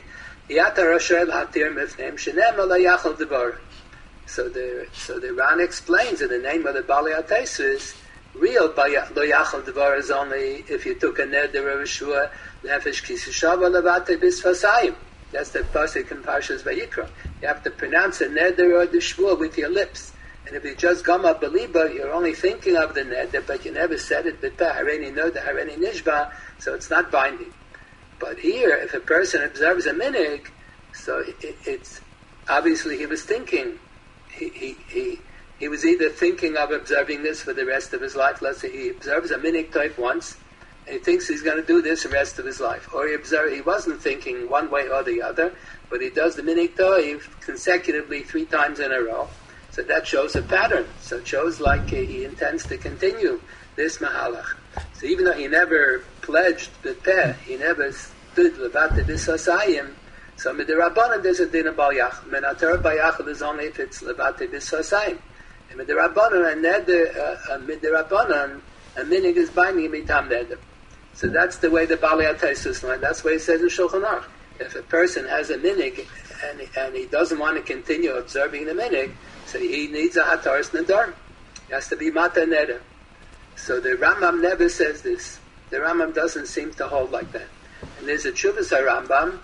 So the Ran explains in the name of the Balei HaTosfos, real lo yachal devar is only if you took a neder or a shua nefesh kisishava levate bisfasayim. That's the pasuk in Parshas Vayikra. You have to pronounce a neder or the shua with your lips. And if you just gama beliba, you're only thinking of the neder, but you never said it b'peh hareni noda hareni nishba, so it's not binding. But here, if a person observes a minig, so it's obviously he was thinking. He was either thinking of observing this for the rest of his life. Let's say he observes a minig type once, and he thinks he's going to do this the rest of his life. Or he wasn't thinking one way or the other, but he does the minig toiv consecutively 3 times in a row. So that shows a pattern. So it shows like he intends to continue this mahalach. So even though he never pledged the peh, he never stood levate bisasayim, so midirabbanan there's a din of bal yachal. Min HaTorah bal yachal is only if it's levate bisasayim. And midirabbanan and neder, midirabbanan, a minig is binding mitam neder. So that's the way the Balei HaTosfos line. That's what he says in Shulchan Aruch. If a person has a minig and he doesn't want to continue observing the minig, so he needs a hataras nedar. He has to be mata neder. So the Rambam never says this. The Rambam doesn't seem to hold like that. And there's a Chuvas Rambam.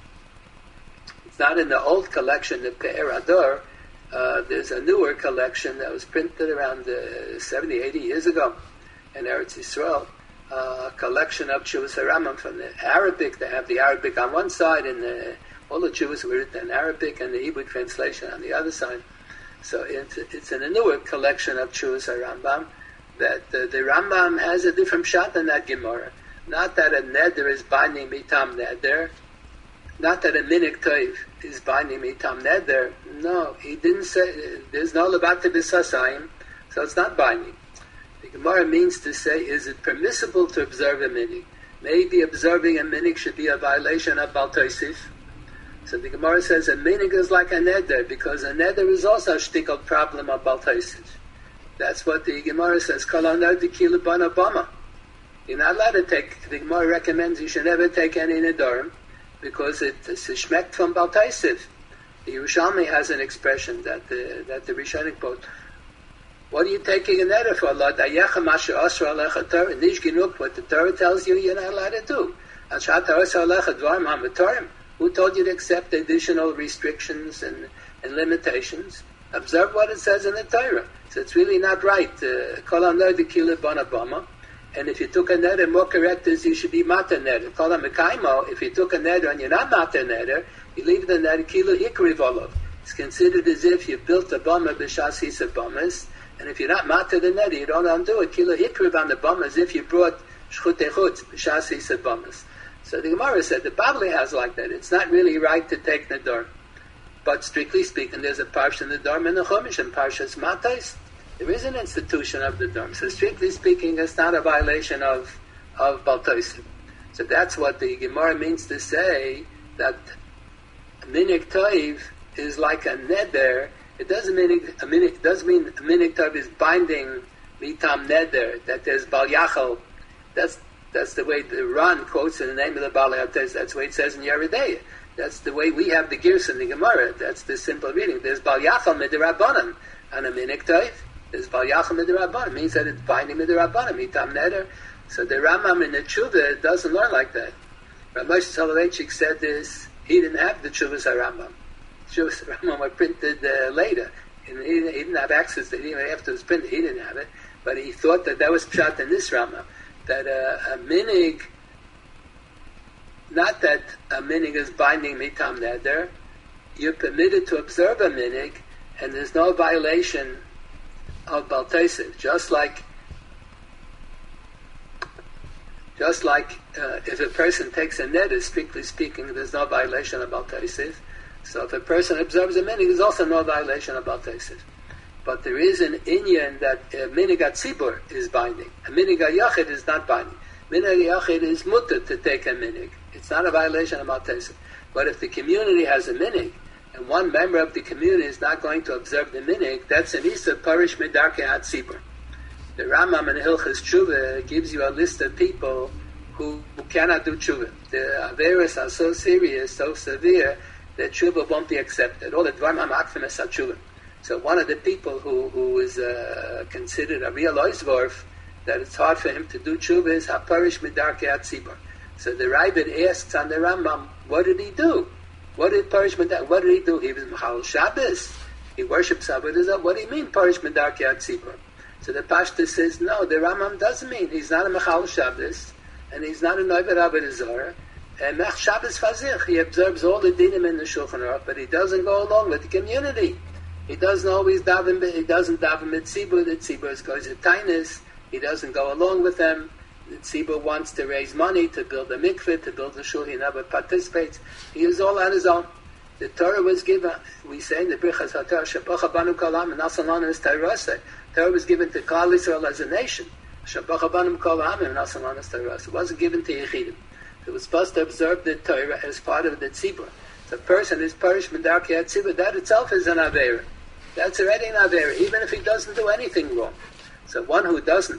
It's not in the old collection, the Pe'er Ador. There's a newer collection that was printed around 70, 80 years ago in Eretz Yisrael. A collection of Chuvas Rambam from the Arabic. They have the Arabic on one side, and all the Chuvas were written in Arabic, and the Hebrew translation on the other side. So it's in a newer collection of Chuvas Rambam that the Rambam has a different shot than that Gemara. Not that a neder is binding mitam neder, not that a minig toiv is binding mitam neder. No, he didn't say, there's no levate bisasayim, so it's not binding. The Gemara means to say, is it permissible to observe a minig? Maybe observing a minig should be a violation of Bal Tosif. So the Gemara says a minig is like a neder, because a neder is also a shtickle problem of Bal Tosif. That's what the Gemara says, Kol haner d'kilu bana bama. You're not allowed to take, the Gemara recommends you should never take any nedarim, because it's a shmekt from Bal Tosif. The Yerushalmi has an expression that the Rishonim quote, what are you taking a neder for? What the Torah tells you you're not allowed to do. Who told you to accept additional restrictions and limitations? Observe what it says in the Torah. So it's really not right. And if you took a neder, more correct is you should be mater neder. Call them a kaimo. If you took a neder and you're not mater neder, you leave the neder kilo ikri volov. It's considered as if you built a bama b'shas hisa bamas, and if you're not mater the neder, you don't undo it. Kilo ikri on the bama as if you brought shchut echutz b'shas hisa bamas. So the Gemara said the Babli has like that. It's not really right to take nedar, but strictly speaking, there's a parsha in the Dharm and the Chumash and parshas Matais. There is an institution of the Dharm. So strictly speaking, it's not a violation of Baltoisim. So that's what the Gemara means to say, that a minik toiv is like a neder. It doesn't mean a minik toiv is binding mitam neder, that there's bal yachal. That's the way the Ran quotes in the name of the Bali Hates. That's the way it says in Yeridei. That's the way we have the Girs in the Gemara. That's the simple reading. There's bal yachal midrabanan and a minik toiv. There's bal yachal midrabanan, means that it's binding midrabanan mitam neder. So the Rambam in the Tshuva doesn't learn like that. Rav Moshe Soloveitchik said this. He didn't have the Tshuvas HaRambam. Tshuvas HaRambam were printed later. And he didn't have access to it. Even after it was printed, he didn't have it. But he thought that was pshat in this Rambam. That a minig, not that a minig is binding mitam neder, you're permitted to observe a minig, and there's no violation of Baltesiv. Just like if a person takes a neder, strictly speaking, there's no violation of Baltesiv. So if a person observes a minig, there's also no violation of Baltesiv. But there is an inyan that a minig atzibur is binding. A minig yachid is not binding. Minig yachid is mutter to take a minig. It's not a violation of Baltesiv. But if the community has a minig, and one member of the community is not going to observe the minig, that's an isa parish midarke atzibur. The Rambam in Hilchas Tshuva gives you a list of people who cannot do tshuva. The averos are so serious, so severe, that tshuva won't be accepted. All the dvarim hamakfim es tshuva. So one of the people who is considered a real oisvorf, that it's hard for him to do tshuva, is haparish midarke atzibur. So the Ravid asks on the Rambam, what did he do? What did he do? He was Machal Shabbos. He worships Avodah. What do you mean, parish midarke atzibur? So the Pashta says, no, the Rambam doesn't mean. He's not a Machal Shabbos, and he's not a Noivet Avodah Zarah. And Mech Shabbos Fazich, he observes all the dinim in the Shulchan Aruch, but he doesn't go along with the community. He doesn't always daven. He doesn't daven with tzibur. The tzibur is goes to tainis. He doesn't go along with them. The tzibur wants to raise money to build a mikveh, to build a shul. He never participates. He is all on his own. The Torah was given. We say in the Birchas HaTorah, Shabacha Banu Kolam and Nasalon is Tairaseh. Torah was given to Klal Yisrael as a nation. Shabacha Banu Kolam and Nasalon is Tairaseh. It wasn't given to Yechidim. It was supposed to observe the Torah as part of the tzibur. The person is parish midarke atzibur. That itself is an avera. That's already an avera, even if he doesn't do anything wrong. So one who doesn't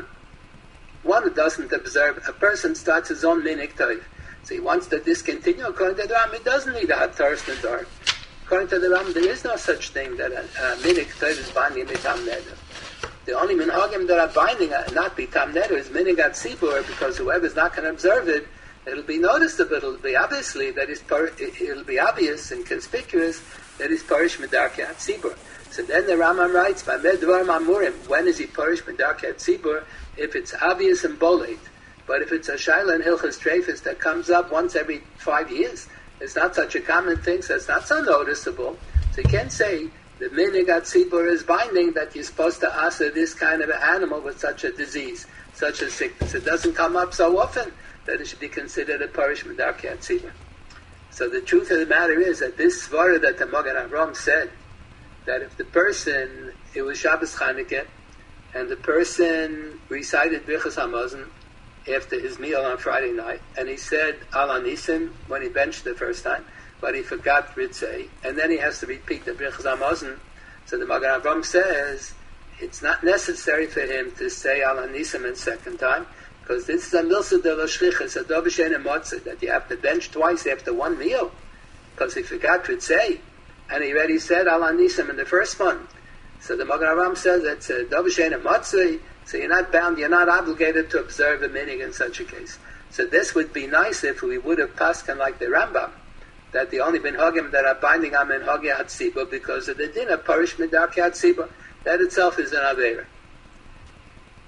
observe, a person starts his own minik toiv. So he wants to discontinue. According to the Ram, he doesn't need a hataras nedar. According to the Ram, there is no such thing that a minik toiv is binding mitam neder. The only minhagim that are binding, not mitam neder, is minig atzibur, because whoever's not going to observe it, it'll be noticeable. It'll be obviously that it'll be obvious and conspicuous that he's parish midarke atzibur. So then the Rambam writes, "B'med dvarim amurim." When is he parish midarke atzibur? If it's obvious and bolate. But if it's a shaila and hilchas treifus that comes up once every 5 years, it's not such a common thing, so it's not so noticeable. So you can't say the minig atzibur is binding that you're supposed to answer this kind of an animal with such a disease, such a sickness. It doesn't come up so often that it should be considered a parish midarke atzibur. So the truth of the matter is that this svara that the Magen Avram said, that if the person, it was Shabbos Chanukah, and the person recited Birchas Hamazon after his meal on Friday night, and he said Al Anisim when he benched the first time, but he forgot Ritzei, and then he has to repeat the Birchas Hamazon. So the Magen Avram says it's not necessary for him to say Al Anisim a second time, because this is a milsa de la shlichus, a dobeshen emotze, that you have to bench twice after one meal, because he forgot Ritzei, and he already said Al Anisim in the first one. So the Magen Avram says it's a dobeshen emotze, so you're not bound, you're not obligated to observe a minig in such a case. So this would be nice if we would have paskan like the Rambam, that the only minhagim that are binding are minhagi hatzibur because of the din of parish midarke hatzibur. That itself is an avera.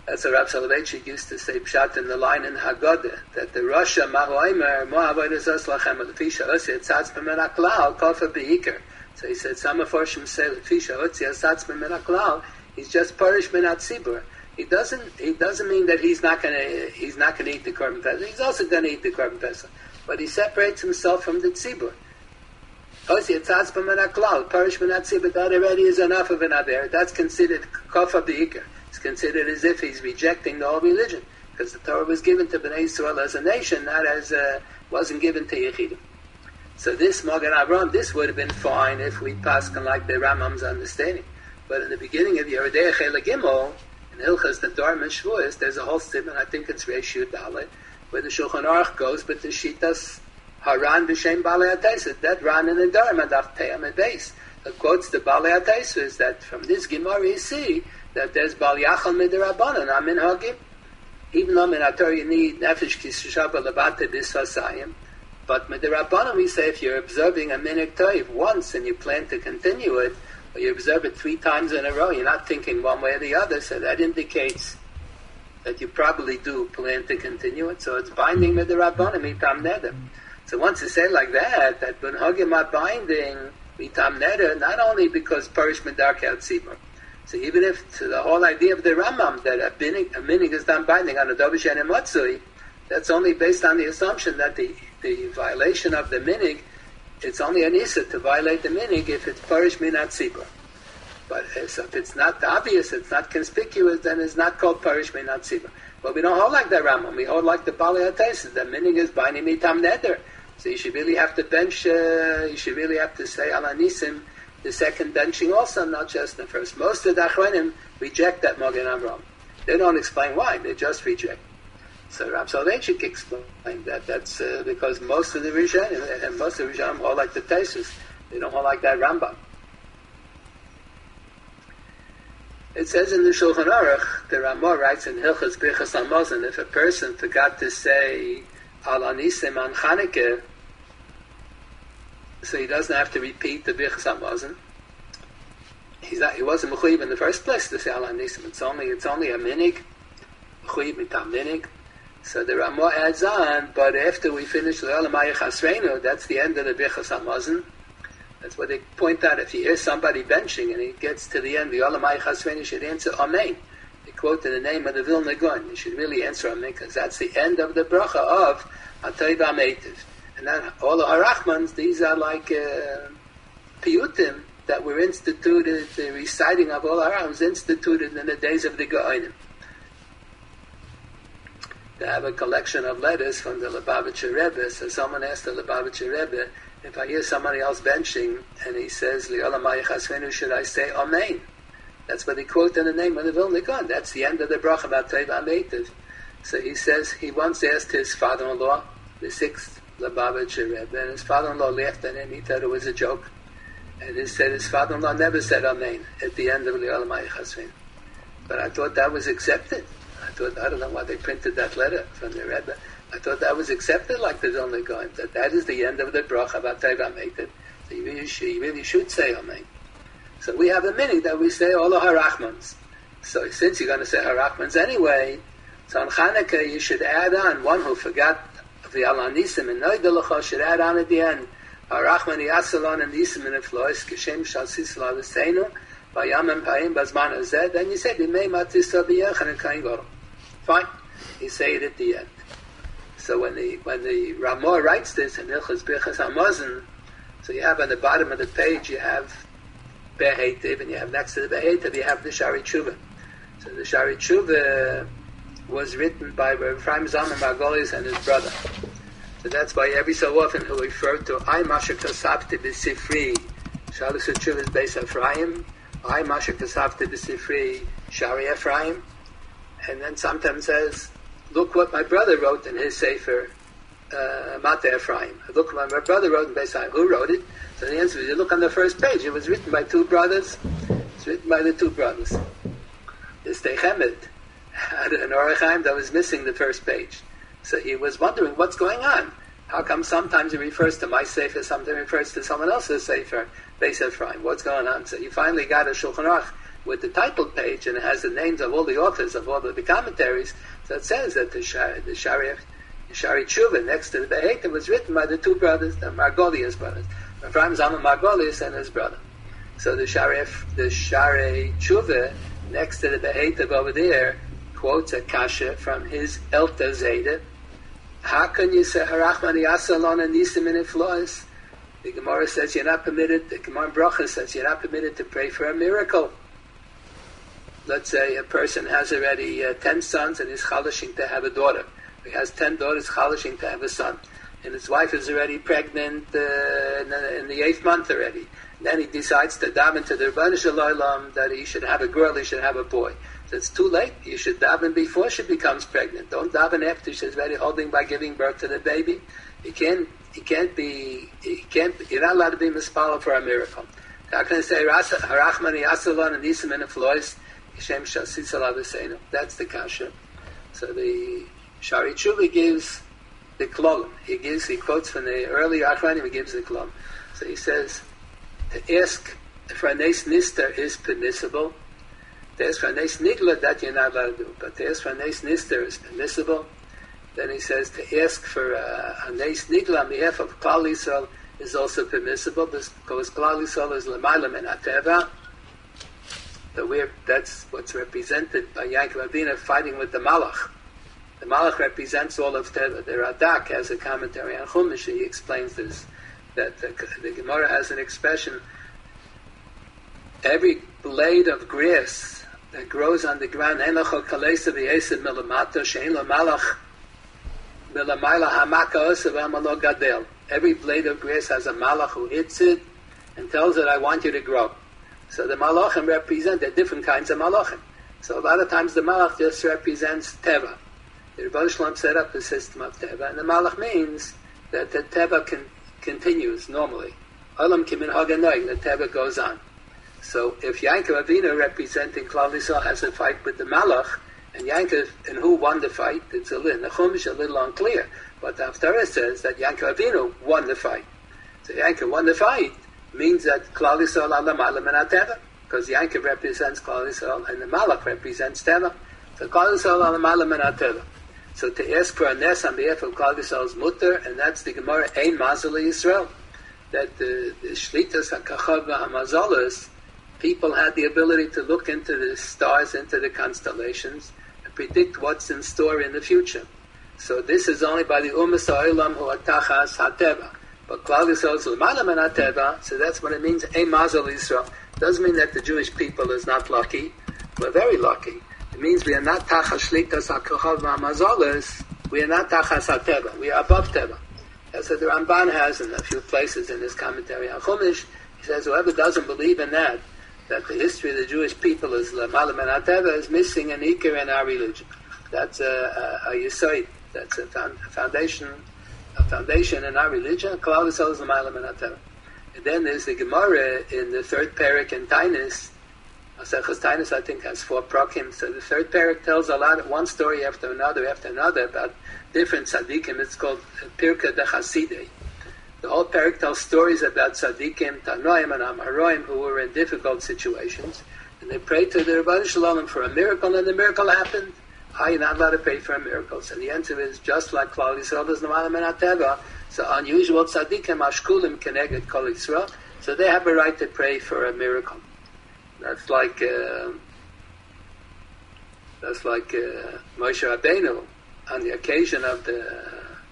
That's what Rav Soloveitchik used to say pshat in the line in Haggadah, that the Rasha Mahoimer, Mo Avodas Os Lachem, Lefisha Osi Etzatz B'men HaKlal, Kofa B'Ikar. So he said, some Meforshim say, Lefisha Osi Etzatz B'men HaKlal, he's just Parish Min HaTzibur. He doesn't mean that he's not gonna eat the Korban Pesach. He's also gonna eat the Korban Pesach. But he separates himself from the Tzibur. Osi Etzatz B'men HaKlal, Parish Min HaTzibur, that already is enough of an Aver. That's considered Kofa B'Ikar. It's considered as if he's rejecting the whole religion, because the Torah was given to Bnei Yisrael as a nation, not as wasn't given to Yechidim. So this Magen Avraham, this would have been fine if we passed on like the Rambam's understanding. But in the beginning of Yeridei Chela Gimel, in Hilchas the Dharma Shavuos, there's a whole statement, I think it's Reish Yud Dalet, where the Shulchan Aruch goes, but the Shitas Haran b'Shem Balei HaTeisah, that Ran in the Dharma Daf Peyam and Beis. It quotes the Balei HaTeisah is that from this Gemara you see that there's Bal Yachal Midirabbanan, Amin Hagim. Even though in Torah you need Nefesh Kishashaba Labate Disvasayim, but Midirabbanan we say if you're observing a Minik Toiv once and you plan to continue it, or you observe it 3 times in a row, you're not thinking one way or the other, so that indicates that you probably do plan to continue it, so it's binding Midirabbanan, Mitam Neder. So once you say like that Ben Hagim are binding Mitam Neder, not only because Parish Midarke Al Tzibur, so even if the whole idea of the Rambam that a minig is done binding on a dovish and a matzui, that's only based on the assumption that the violation of the minig, it's only an issa to violate the minig if it's parish min hatzibur. But if it's not obvious, it's not conspicuous, then it's not called parish min hatzibur. But we don't hold like that Rambam. We hold like the Balei HaTeisah. The minig is binding mitam neder. So you should really have to bench. You should really have to say ala nisim. The second benching also, not just the first. Most of the Achronim reject that Magen Avraham. They don't explain why, they just reject. So Rav Soloveitchik explained that that's because most of the Rishonim, and most of the Rishonim hold like the Taisus. They don't hold like that Rambam. It says in the Shulchan Aruch, the Ramah writes in Hilchas Birchas HaMazon, if a person forgot to say Al Anisim on Chanukah, so he doesn't have to repeat the Birchas HaMazon. He wasn't mechuyev in the first place to say Al Anisim. It's only a minig, mechuyev mitam minig. So the Ramah adds on, but after we finish the Olamaya Chasreinu, that's the end of the Birchas HaMazon. That's what they point out. If you hear somebody benching and he gets to the end, the Olamaya Chasreinu should answer Amen. They quote in the name of the Vilna Gaon. You should really answer Amen, because that's the end of the bracha of Atayv Ameitiv. And then all the Harachmans, these are like piyutim that were instituted, the reciting of all Harachmans was instituted in the days of the Gaonim. They have a collection of letters from the Lubavitcher Rebbe. So someone asked the Lubavitcher Rebbe, if I hear somebody else benching and he says, Li'olamai Chasvenu, should I say Amen? That's what he quoted in the name of the Vilna Gaon. That's the end of the bracha about Atayv Ameitiv. So he says he once asked his father-in-law, the 6th Lubavitcher Rebbe, and his father-in-law laughed at him. He thought it was a joke. And he said his father-in-law never said Amen at the end of Li'olamai Chasvenu. But I thought that was accepted. I don't know why they printed that letter from the Rebbe. I thought that was accepted like the Vilna Gaon, that is the end of the bracha about Atayv Ameitiv. So you really should say Amen. So we have a meaning that we say all the Harachmans. So since you're going to say Harachmans anyway, so on Chanukah you should add on, one who forgot the Al Nisim and Noidelacha should add on at the end, Harachman Yasalon and Nisim and Eflois, Geshem Shal Sisla L'Seinu, Vayam and Payim Bazman Azed, then you say, B'mei Matisra B'yech and Kain Goro. Fine. You say it at the end. So when the Ramah writes this in Hilchas Birchas HaMazon, so you have on the bottom of the page, you have Be'hetiv, and you have next to the Be'hetiv, you have the Shari Tshuva. So the Shari Tshuva was written by Rav Ephraim Zalman Margolis and his brother. So that's why every so often he'll refer to I Masha Kasavti B'Sifri Shari Tshuva is Beis Ephraim, I Masha Kasavti B'Sifri Shari Ephraim, and then sometimes says, look what my brother wrote in his Sefer Mata Ephraim. Look what my brother wrote in Beis Ephraim. Who wrote it? So the answer is, you look on the first page, it was written by 2 brothers. It's written by the 2 brothers. This Techemet had an Orach Chaim that was missing the first page. So he was wondering, what's going on? How come sometimes it refers to my Sefer, sometimes it refers to someone else's Sefer, Beis Ephraim? What's going on? So he finally got a Shulchan Aruch with the title page, and it has the names of all the authors of all the commentaries. So it says that the Shari Tshuva next to the Beheita was written by the two brothers, the Margolius brothers, Ephraim Zalman Margolius and his brother. So the Shari Tshuva next to the Beheita over there quotes a kasha from his Elta Zayda. How can you say Harachmani Asalon and Nisim and Influence? The Gemara says you're not permitted. The Gemara in Bracha says you're not permitted to pray for a miracle. Let's say a person has already 10 sons and is chalashing to have a daughter. He has 10 daughters chalashing to have a son, and his wife is already pregnant in the 8th month already. And then he decides to daven to the Rebbeinu Shalom that he should have a girl, he should have a boy. So it's too late. You should daven before she becomes pregnant. Don't daven after she's already holding by giving birth to the baby. You're not allowed to be mispala for a miracle. How can I say Harachmani Asalon and Nisim and Flois? That's the kasha. So the Shari Tshuva gives the klolim. He quotes from the earlier Achronim, he gives the klolim. So he says, to ask for a nes nister is permissible. To ask for a nes nigla, that you're not allowed to do. But to ask for a nes nister is permissible. Then he says to ask for a nes nigla on behalf of Klal Yisrael is also permissible, because Klal Yisrael is l'mayla min hateva. That's what's represented by Yaakov Avinu fighting with the Malach. The Malach represents all of Teva. The Radak has a commentary on Chumash. He explains this, that the Gemara has an expression, every blade of grass that grows on the ground, every blade of grass has a Malach who hits it and tells it, I want you to grow. So the Malachim represent the different kinds of Malachim. So a lot of times the Malach just represents Teva. The Rebbeinu Shalom set up the system of Teva, and the Malach means that the Teva continues normally. Olam kimin haganoi, the Teva goes on. So if Yaakov Avinu representing Klal Yisrael has a fight with the Malach, and Yaakov, and who won the fight, it's in the Chumash a little unclear, but the Haftarah says that Yaakov Avinu won the fight. So Yaakov won the fight means that Klal Yisrael ala Malam and Teva, because Yaakov represents Klal Yisrael and the Malach represents Teva. So Klal Yisrael ala Malam and Teva. So to ask for a nes on behalf of Klal Yisrael's mutter, and that's the Gemara Ein Mazal Yisrael, that the Shlitas HaKachav HaMazalas, people had the ability to look into the stars, into the constellations, and predict what's in store in the future. So this is only by the Umas HaOlam Hu HaTachas HaTeva. But Klal Yisrael is l'malam min hateva, so that's what it means. Ein mazal Yisrael doesn't mean that the Jewish people is not lucky. We're very lucky. It means we are not tachas shlitas hakochav v'hamazalas. We are not tachas hateva. We are above teva. That's what the Ramban has in a few places in his commentary on Chumash. He says whoever doesn't believe in that the history of the Jewish people is l'malam min hateva, is missing an ikar in our religion. That's a yesod. That's a foundation in our religion. Klal Yisrael is l'mayla min hateva. And then there's the Gemara in the third parak in Tainis. Maseches Tainis, I think, has 4 prakim. So the third parak tells one story after another about different tzaddikim. It's called Pirka de Chasidei. The whole parak tells stories about tzaddikim, Tanoim and Amaroim, who were in difficult situations, and they prayed to the Rebbeinu Shalom for a miracle, and the miracle happened. You're not allowed to pray for a miracle. So the answer is just like Klal Yisrael is l'malam min hateva. So unusual tzaddikim ashkulim keneged Kol Yisrael. So they have a right to pray for a miracle. That's like Moshe Rabbeinu on the occasion of the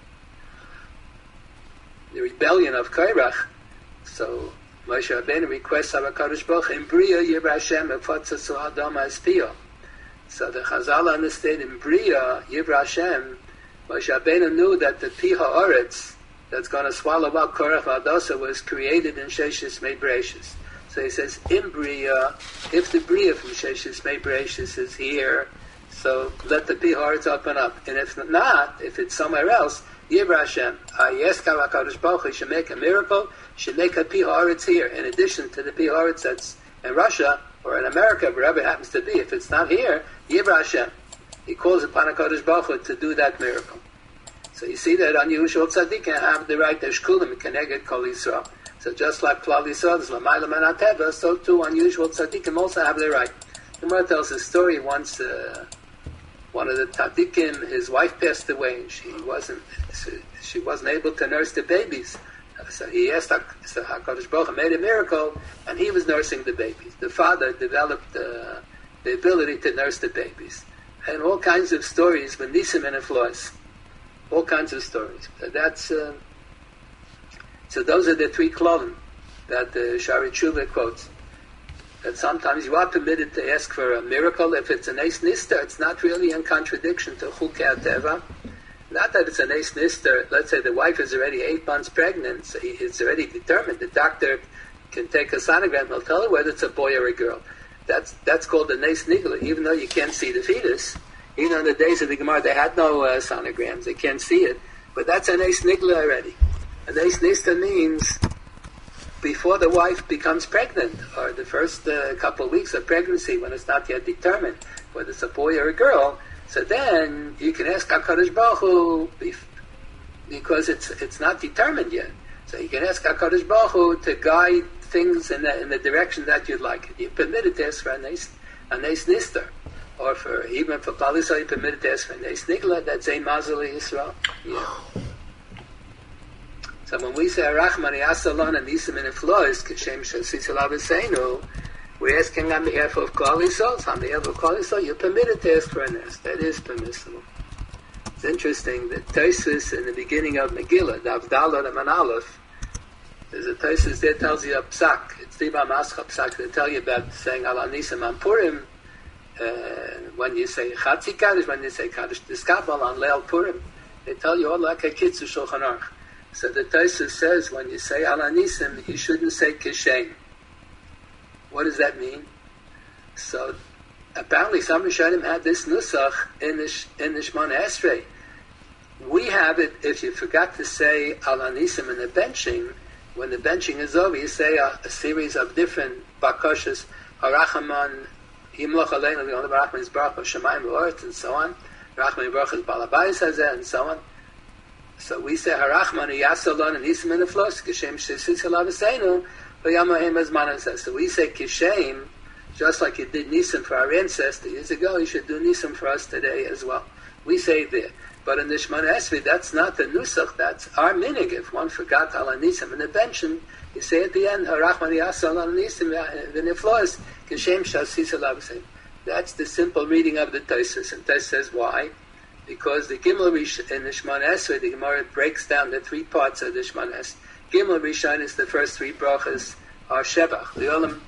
rebellion of Korach. So Moshe Rabbeinu requests of HaKadosh Baruch Hu, Bria Yibra Hashem Efotzasu Adam Espio. So the Chazal understood in Bria Yibra Hashem, Moshe Rabbeinu knew that the Pi Ha'aretz that's going to swallow up Korach V'Adosa was created in Sheshis Mei Bereshis. So he says, in Bria, if the Bria from Sheshis Mei Bereshis is here, so let the Pi Ha'aretz open up. And if not, if it's somewhere else, Yibra Hashem, yes, HaKadosh Baruch Hu should make a miracle, should make a Pi Ha'aretz here, in addition to the Pi Ha'aretz that's in Russia, or in America, wherever it happens to be. If it's not here, Yibra Hashem. He calls upon HaKadosh Baruch Hu to do that miracle. So you see that unusual tzaddikim have the right to shkulim keneged Kol Yisrael. So just like Klal Yisrael is L'mayla min HaTeva, so too unusual tzaddikim also have their right. The Gemara tells a story once. One of the tzaddikim, his wife passed away, and she wasn't able to nurse the babies. So he asked, so HaKadosh Baruch Hu made a miracle, and he was nursing the babies. The father developed the ability to nurse the babies, and all kinds of stories with nisim and flaws, all kinds of stories. So those are the three klavim that the Shari Tshuva quotes. That sometimes you are permitted to ask for a miracle if it's an eis nister. It's not really in contradiction to Chukei HaTeva. Not that it's an eis nister. Let's say the wife is already 8 months pregnant, so it's already determined. The doctor can take a sonogram. He'll tell her whether it's a boy or a girl. That's called an eis nigla, even though you can't see the fetus. Even in the days of the Gemara, they had no sonograms. They can't see it. But that's an eis nigla already. An eis nister means before the wife becomes pregnant, or the first couple of weeks of pregnancy when it's not yet determined whether it's a boy or a girl, so then you can ask HaKadosh Baruch Hu, because it's not determined yet. So you can ask HaKadosh Baruch Hu to guide things in the direction that you'd like. You're permitted to ask for an eis nister. Or even for Klal Yisrael, you're permitted to ask for an eis nigla. That's a Mazel Yisrael. Yeah. So when we say Arachman Yasalon and Nisim and Flois, Kishem Shasitzel Aviseinu, we're asking on behalf of Klal Yisrael. On behalf of Klal Yisrael, you're permitted to ask for an nest. That is permissible. It's interesting that Tosfos in the beginning of Megillah, the Avdalah and Man Aleph, there's a Tosfos there tells you a psak. It's Diba Mascha psak. They tell you about saying Ala Nisim and Purim. When you say Chatzi Kaddish, when you say Kaddish Diskabal on Leil Purim, they tell you all like a Kitzu Shulchan Aruch. So the Tosfos says when you say Ala Nisim, you shouldn't say Kishem. What does that mean? So apparently some Rishonim had this nusach in the Shemona Esrei. We have it if you forgot to say Ala Nisim in the benching. When the benching is over, you say a series of different bakashas, Harachaman, Yimloch Aleinu, the only Barachman is Baruch Shemayim V'Oretz, and so on. Rachman Baruch is Balabayis Hazeh, and so on. So we say Harachman Yasalon and Nisim and Flos Kishem Shesitzel Aviseinu V'Yamahem Azman says. So we say Kishem, just like you did Nisim for our ancestors years ago, you should do Nisim for us today as well. We say there. But in the Shemona Esrei, that's not the Nusach, that's our minig. If one forgot Ala Nisim in the benching, you say at the end, Harachman Yasalon and Nisim V'Neflos Kishem Shesitzel Aviseinu. That's the simple reading of the Tosfos. And Tosfos says why? Because the Gimel Rishon in the Shemona Esrei, the Gemara breaks down the three parts of the Shemona Esrei. Gimel Rishon is the first three brachas are Shebach. The Olam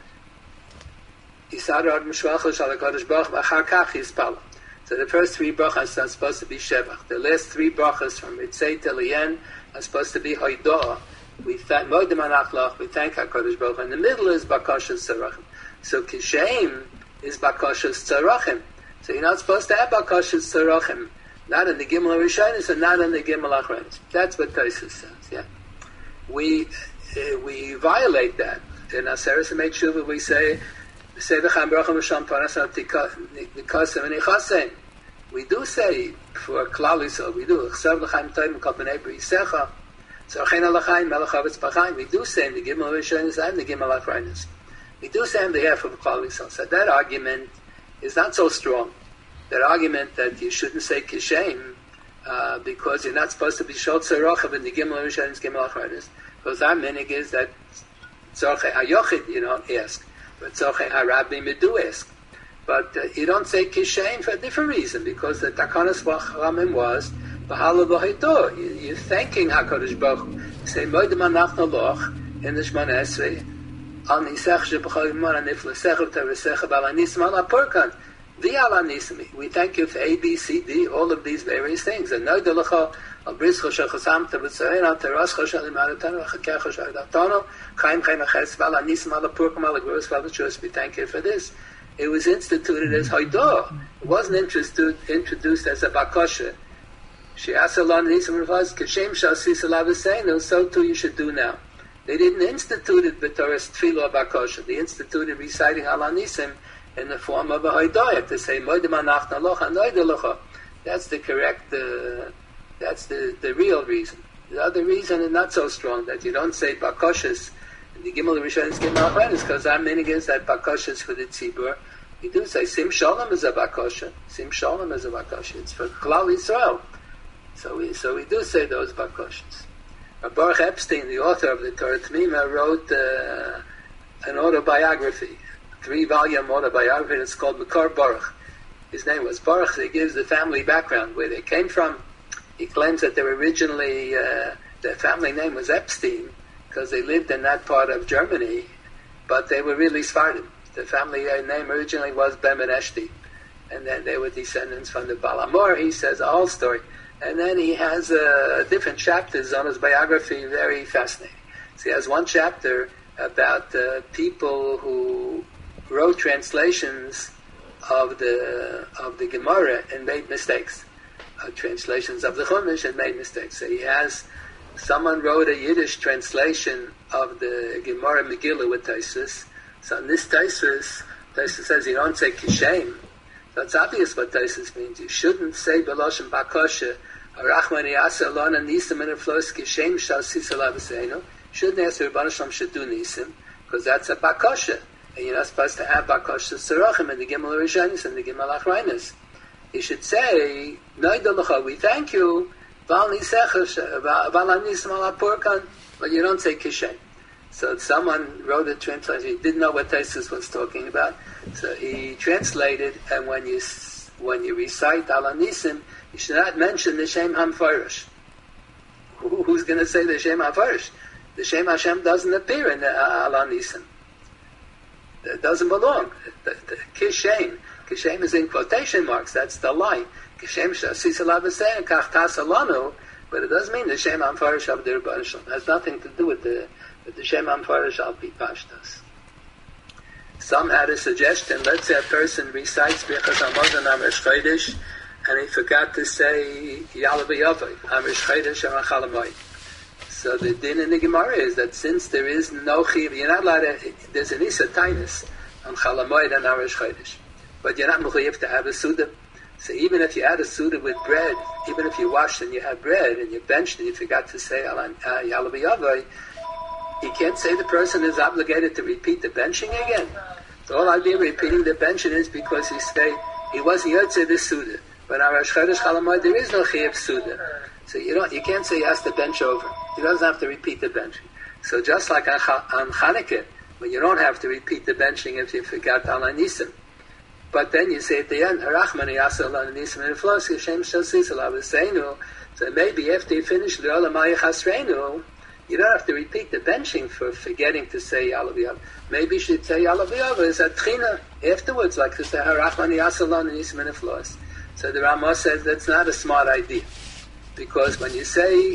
Yisad Ad Mishvachos Shal HaKadosh Baruch Hu Achar Kach Yispal. So the first three brachas are supposed to be Shebach. The last three brachas from Ritzei till the end are supposed to be Hoidah. We thank Modim Anachlach. We thank HaKadosh Baruch Hu. In the middle is Bakashas Tzarachim. So Kishem is Bakashas Tzarachim. So you're not supposed to have Bakashas Tzarachim. Not in the Gimel Rishonis and not in the Gimel Achronis. That's what Tosfos says. Yeah, we violate that in Aseres Emei Tshuva. We say V'cham Baruch Misham Parnasam Tikasem and Ichasem. We do say for Klal Yisrael. We do Chsav L'chaim Toim Kol Bnei B'Yisecha Tzarchein L'chaim Melech Havetz B'Chaim. We do say in the Gimel Rishonis and the Gimel Achronis. We do say on behalf of Klal Yisrael. So that argument is not so strong. That argument that you shouldn't say Kishem because you're not supposed to be Shol Tzarachav in the Gimel Rishon and Gimel Achronis, because our minig is that Tzorchei HaYochid you don't ask, but Tzorchei HaRabim you do ask. But you don't say Kishem for a different reason, because the Takanas V'Chamim was B'Hala V'Hoidah. You're thanking HaKadosh Baruch Hu. You say Moedim Anachnu Loch in the Shemona Esrei Al Nisech Sheb'Chol Yimon Aniflesecha V'Teresecha B'Ala Nisim Ala Purkan. We thank you for A, B, C, D, all of these various things. And we thank you for this. It was instituted as Haidah. It wasn't introduced as a Bakasha. So too you should do now. They didn't institute it b'toras tefillah Bakasha. They instituted reciting Ala Nisim in the form of a Hoidayah, to say Moedim Anachnu Loch Anoida Locha. That's the correct, that's the real reason. The other reason is not so strong, that you don't say Bakashas The Gimel Rishon is Gimel Achronis, because our meaning is that Bakosha is for the Tzibur. We do say Sim Shalom is a Bakosha. Sim Shalom is a Bakosha. It's for Klal Yisrael. So we do say those Bakoshas. Baruch Epstein, the author of the Torah T'mima, wrote an autobiography, 3-volume autobiography. It's called Makar Baruch. His name was Baruch. He gives the family background, where they came from. He claims that they were originally, their family name was Epstein, because they lived in that part of Germany, but they were really Sephardim. The family name originally was Ben Eshti, and then they were descendants from the Balamor. He says a whole story. And then he has different chapters on his biography, very fascinating. So he has one chapter about people who wrote translations of the Gemara and made mistakes. Translations of the Chumash and made mistakes. So he has, someone wrote a Yiddish translation of the Gemara Megillah with Tosfos. So in this Tosfos says you don't say Kishem. That's obvious what Tosfos means. You shouldn't say B'loshen Bakosha, Arachmani Asa Alon and Nisim and Flos Kishem Shal Sisa Lavasenu. Shouldn't ask the Rebbeinu Shalom should do Nisim, because that's a Bakosha. And you're not supposed to have Bakosha Sarachim and the Gimel Rishonis and the Gimel Achronis. You should say, Noidalacha, we thank you, but you don't say Kishem. So someone wrote a translation, he didn't know what Tosfos was talking about, so he translated, and when you recite Ala Nisim, you should not mention the Shem HaMfarish. Who's going to say the Shem HaMfarish? The Shem Hashem doesn't appear in the Ala Nisim. It doesn't belong. The Kishem is in quotation marks. That's the line. Kishem Shasisa Lavasei Kach Tasalanu, but it doesn't mean the Shem HaMfarish of the Rebbeinu Shalom. It has nothing to do with the Shem HaMfarish al Pi Pashtas. Some had a suggestion. Let's say a person recites Birchas Hamazon Amrish Chodesh, and he forgot to say Yalav Yavai Amrish Chodesh Amachalamoy. So the din in the Gemara is that since there is no chiv, you're not allowed to. There's an isa tainus on Chalamoid and Amrish Chodesh, but you're not mechuyev to have a suda. So even if you add a suda with bread, even if you washed and you have bread and you benched and you forgot to say Yalav Yavai, you can't say the person is obligated to repeat the benching again. So all idea of repeating the benching is because he wasn't yotze the suda. But on Rosh Chodesh Chalamoid there is no chiyuv suda. So you can't say he has to bench over. He doesn't have to repeat the benching. So just like on Chanukah, when you don't have to repeat the benching if you forgot Ala Nisim. But then you say at the end, Harachmani Asa Ala Nisim and Flos Hashem Shasis Ala V'Seinu. So maybe after you finish L'Ola Maya Chasreinu, you don't have to repeat the benching for forgetting to say Yalav Yav. Maybe you should say Yalav Yav is at Tchina afterwards, like to say Harachmani Asa Ala Nisim and Flos. So the Ramah says that's not a smart idea. Because when you say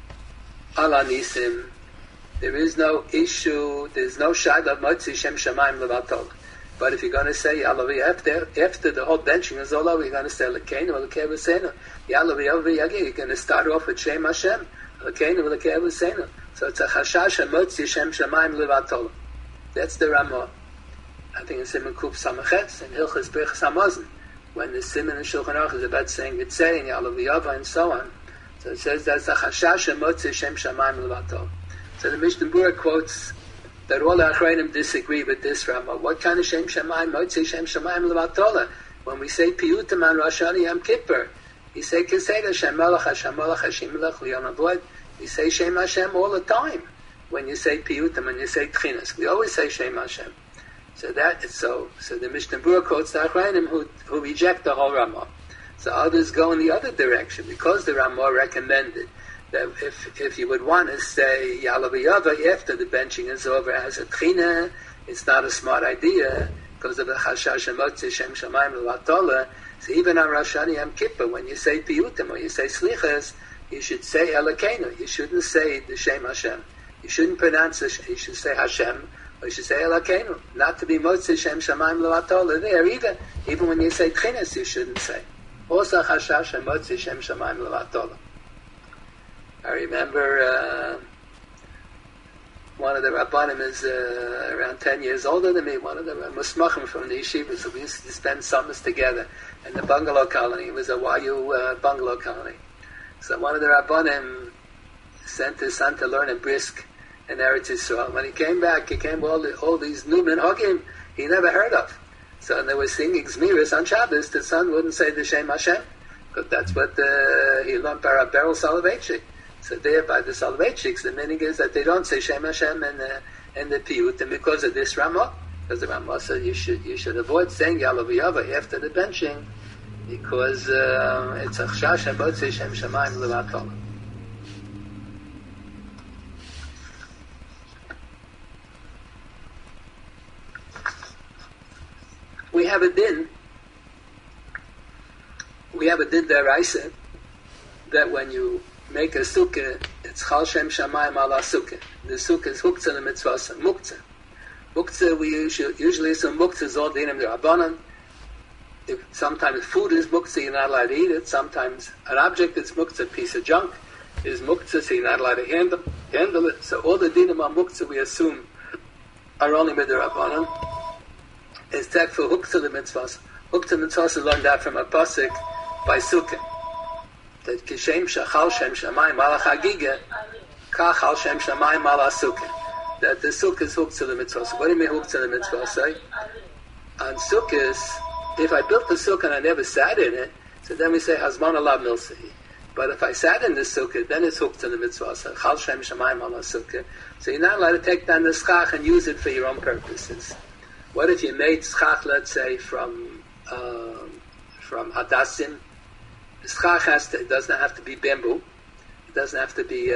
Ala Nisim, there is no issue, there's no shad of Motzi Shem Shamayim Levatol. But if you're going to say Yalav after the whole benching is all over, you're going to say Lekeinu Lekei V'Seinu. Yalav Yagi, you're going to start off with Shem Hashem. Lekeinu Lekei V'Seinu. So it's a Chashash Motzi Shem Shamayim Levatol. That's the Ramah. I think it's Simon Kuf Samachetz and Hilchas Birchas Hamazon. When the Simon and Shulchan Aruch is about saying Vitzei and Yalav Yava and so on. So it says that's a Chashash Motzi Shem Shamayim Levatol. So the Mishnah Berurah quotes that all the Achronim disagree with this Ramah. What kind of Shem Shamayim, Motzi Shem Shamayim Levatola? When we say Piyutim on Rosh Hashanah Yom Kippur, we say Kesed Hashem Melech Hashem Melech Hashem Melech Lion Avoid. We say Shem Hashem all the time. When you say Piyutim, when you say Tchinas, we always say Shem Hashem. So the Mishnah Berurah quotes the Achronim who reject the whole Ramah. So others go in the other direction because the Ramah recommended that if you would want to say Yalav Yava after the benching is over as a Tchina, it's not a smart idea because of the Chashash Motzi Shem Shamayim Levatola. So even on Rosh Hashanah Yom Kippur, when you say Piyutim or you say Slichas, you should say Elokeinu. You shouldn't say the Shem Hashem. You shouldn't pronounce it. You should say Hashem or you should say Elokeinu. Not to be Motzi Shem Shamayim Levatola there either. Even when you say Tchinas, you shouldn't say. Also Chashash Motzi Shem Shamayim Levatola. I remember one of the Rabbanim is around 10 years older than me, one of the Musmachim from the yeshiva, so we used to spend summers together in the bungalow colony. It was a YU bungalow colony. So one of the Rabbanim sent his son to learn in Brisk in Eretz Yisrael. When he came back, he came with all these new minhagim he never heard of. So and they were singing Zmiris on Shabbos. The son wouldn't say the Shem Hashem, but that's what he learned by Beryl Soloveitchik. So there, by the Soloveitchiks, the meaning is that they don't say Shem Hashem in the piyut, and because of this Ramah, because the Ramah said you should avoid saying Yalaviyava after the benching, because it's a chashash and both say Shem Shamayim Levatol. We have a din deraisa that when you make a sukkah, it's chal shem shamayim ala sukkah. The sukkah is huktzah the mitzvah, muktzah. Muktzah, we usually assume muktzah is all dinim d'Rabbanan. If sometimes food is muktzah, you're not allowed to eat it. Sometimes an object is muktzah, a piece of junk is muktzah, so you're not allowed to handle it. So all the dinim on muktzah we assume are only d'Rabbanan. Is tek for huktzah the mitzvah. Huktzah mitzvah learned that from a pasuk by sukkah. That kishem shachal shem shamayim ala chagiga, kachal shem shamayim ala sukkah. That the sukkah is huktzah the mitzvah. So what do you mean huktzah the mitzvah? Say on sukkahs, if I built the sukkah and I never sat in it, so then we say hazman alav milsi. But if I sat in the sukkah, then it's huktzah the mitzvah. So chal shem shamayim ala sukkah. So you're not allowed to take down the schach and use it for your own purposes. What if you made schach, let's say, from hadassim? The schach it doesn't have to be bamboo. It doesn't have to be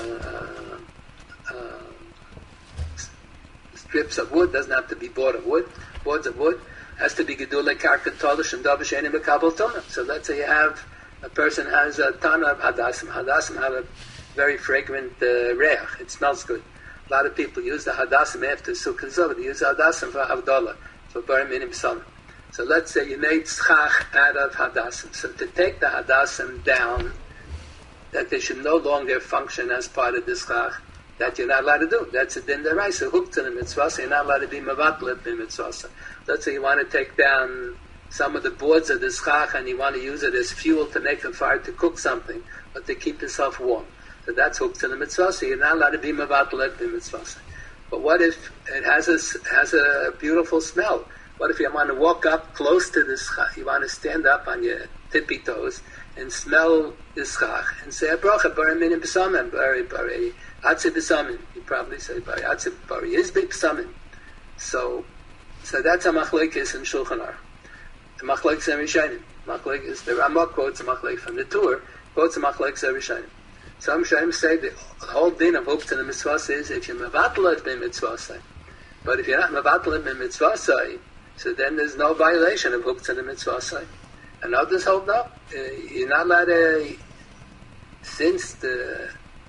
strips of wood. It doesn't have to be boards of wood. It has to be gedulei karka tolish and davish enim bekabel tuna. So let's say you have a person has a ton of hadassim. Hadassim have a very fragrant reach. It smells good. A lot of people use the hadassim after Sukkah Zov. They use the hadassim for Havdalah, for Bar Minim Summer. So let's say you made schach out of hadassim. So to take the hadassim down, that they should no longer function as part of the schach, that you're not allowed to do. That's a din deraisa, hooked to the mitzvah, so you're not allowed to be mevatlet in mitzvah. Let's say you want to take down some of the boards of the schach and you want to use it as fuel to make a fire to cook something, but to keep yourself warm. So that's hooked to the mitzvah, so you're not allowed to be mevatlet in mitzvah. But what if it has a beautiful smell? What if you want to walk up close to the schach, you want to stand up on your tippy toes and smell the schach and say a bracha, bari minim b'samim, bari atze b'samim. You probably say bari atze, bari yizbik b'samim. So that's a machlekes in Shulchan Aruch. The machlekes in Rishonim. Machlekes, the Ramah quotes a machlekes from the Tur, quotes a machlekes in Rishonim. Some Rishonim say the whole din of huktzah the mitzvah is if you're mevatlet bin mitzvah. But if you're not mevatlet bin mitzvah, so then there's no violation of huktzah the mitzvah. And others hold no. You're not allowed to, since the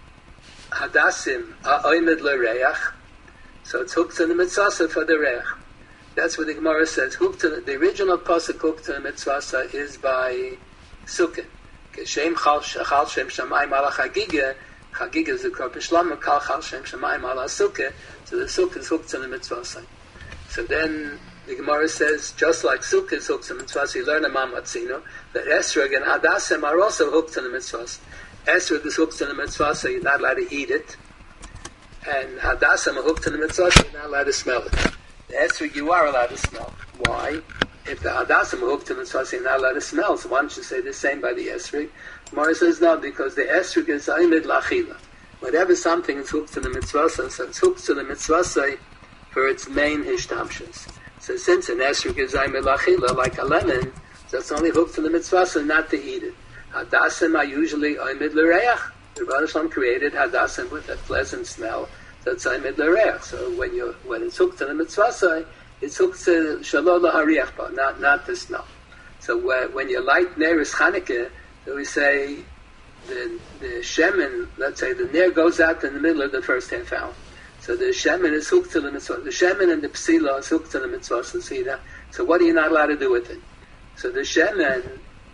hadassim are oimed l'reach, so it's huktzah the mitzvah for the reach. That's what the Gemara says. The original pasuk huktzah the mitzvah is by sukkah. Shem chal shem shamayim ala chagiga. Chagiga is the korban shlama. Kal chal shem shamayim ala sukkah. So the sukkah is huktzah the mitzvah. So then the Gemara says, just like sukkah is huktzah the mitzvah, you learn a mamatzino, that esrog and hadassim are also huktzah the mitzvah. Esrog is huktzah the mitzvah, so you're not allowed to eat it. And hadassim are huktzah the mitzvah, so you're not allowed to smell it. The esrog you are allowed to smell. Why? If the hadassim are huktzah the mitzvah, so you're not allowed to smell. So why don't you say the same by the esrog? Gemara says no, because the esrog is aimid lachila. Whatever something is huktzah the mitzvah, so it's huktzah the mitzvah for its main hishtamshus. So since an esrog is aimid lachila, like a lemon, so it's only hooked to the mitzvah, so not to eat it. Hadassim are usually aimid l'reach. The Rebbe Shalom created hadassim with a pleasant smell, so it's aimid l'reach. So when it's hooked to the mitzvah, it's hooked to shalom lahariach, not the smell. So when you light Neris Chanukah, so we say the shemen, let's say the ner goes out in the middle of the first half hour. So the shemen is hooked to the mitzvah. The shemen and the psila is hooked to the mitzvah. So what are you not allowed to do with it? So the shemen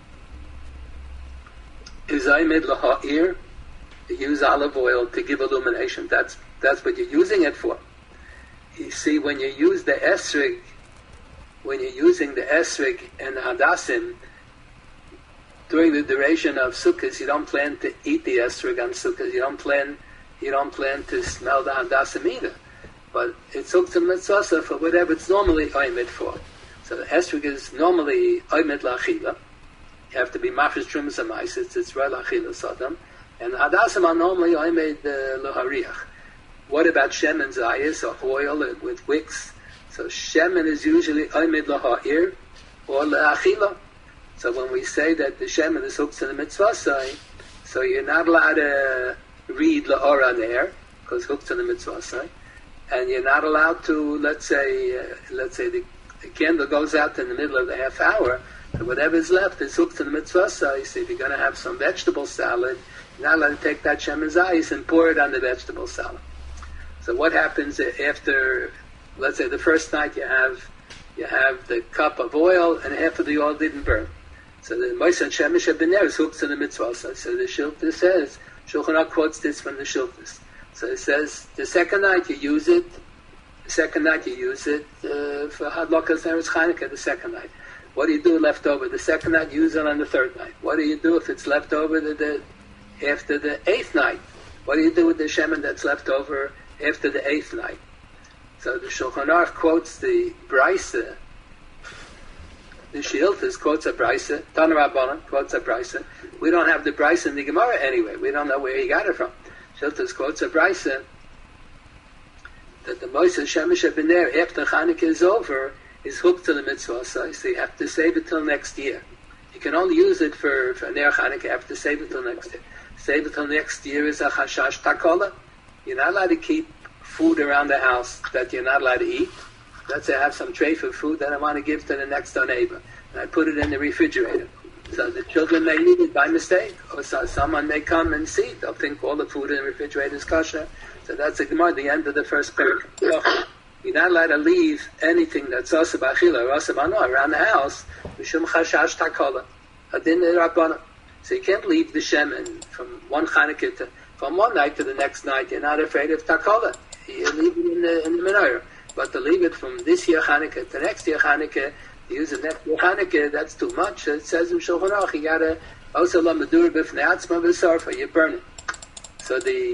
is aimid laha'ir. You use olive oil to give illumination. That's what you're using it for. You see, when you use the esrog, when you're using the esrog and the hadassim, during the duration of Sukkot, you don't plan to eat the esrog on Sukkot. You don't plan you don't plan to smell the Hadasim either. But it's hooked to mitzvah for whatever it's normally oimid for. So the esrog is normally oimid la'achila. You have to be mafresh trumas amaisis, it's right la'achila sodom. And Hadasim are normally oimid lohariach. What about shemen zayis, or oil with wicks? So shemen is usually oimid laha'ir, or la'achila. So when we say that the shemen is hooked to the mitzvah side, so you're not allowed to read la'ora there, because hooked to the mitzvah side. And you're not allowed to, let's say the candle goes out in the middle of the half hour, and whatever's left is hooked to the mitzvah side. So if you're going to have some vegetable salad, you're not allowed to take that shemen zayis and pour it on the vegetable salad. So what happens after, let's say the first night you have the cup of oil and half of the oil didn't burn. So the Moishe Shemesh Bener is hooked to the mitzvah side. So the Shilta says, Shulchan Aruch quotes this from the Shiltas. So it says, the second night you use it for Hadlakas Eretz Chanukah, the second night. What do you do left over? The second night, use it on the third night. What do you do if it's left over after the eighth night? What do you do with the shemen that's left over after the eighth night? So the Shulchan Aruch quotes the Brisa, the Shiltas quotes a Brisa, Tana Rabbanan quotes a Brisa. We don't have the Brisa in the Gemara anyway. We don't know where he got it from. Shiltas quotes a Brisa that the Moishe Shemesh Bener after Chanukah is over is hooked to the mitzvah, so you have to save it till next year. You can only use it for Ner Chanukah. You have to save it till next year. Save it till next year is a chashash takola. You're not allowed to keep food around the house that you're not allowed to eat. Let's say I have some tray for food that I want to give to the next door neighbor, and I put it in the refrigerator. So the children may eat it by mistake, or someone may come and see it. They'll think all the food in the refrigerator is kosher. So that's the Gemara, the end of the first paragraph. You're not allowed to leave anything that's asa b'achila or asa b'ano around the house. Mishum chashash takola, adin rabbanan. So you can't leave the shemen from one Chanukah from one night to the next night. You're not afraid of takola. You leave it in the menorah. But to leave it from this year Chanukah to next year Chanukah, use it next year Chanukah, that's too much. It says in Shulchan Aruch, you gotta also la medur b'fnei atzma v'sarfa, you burn it. So the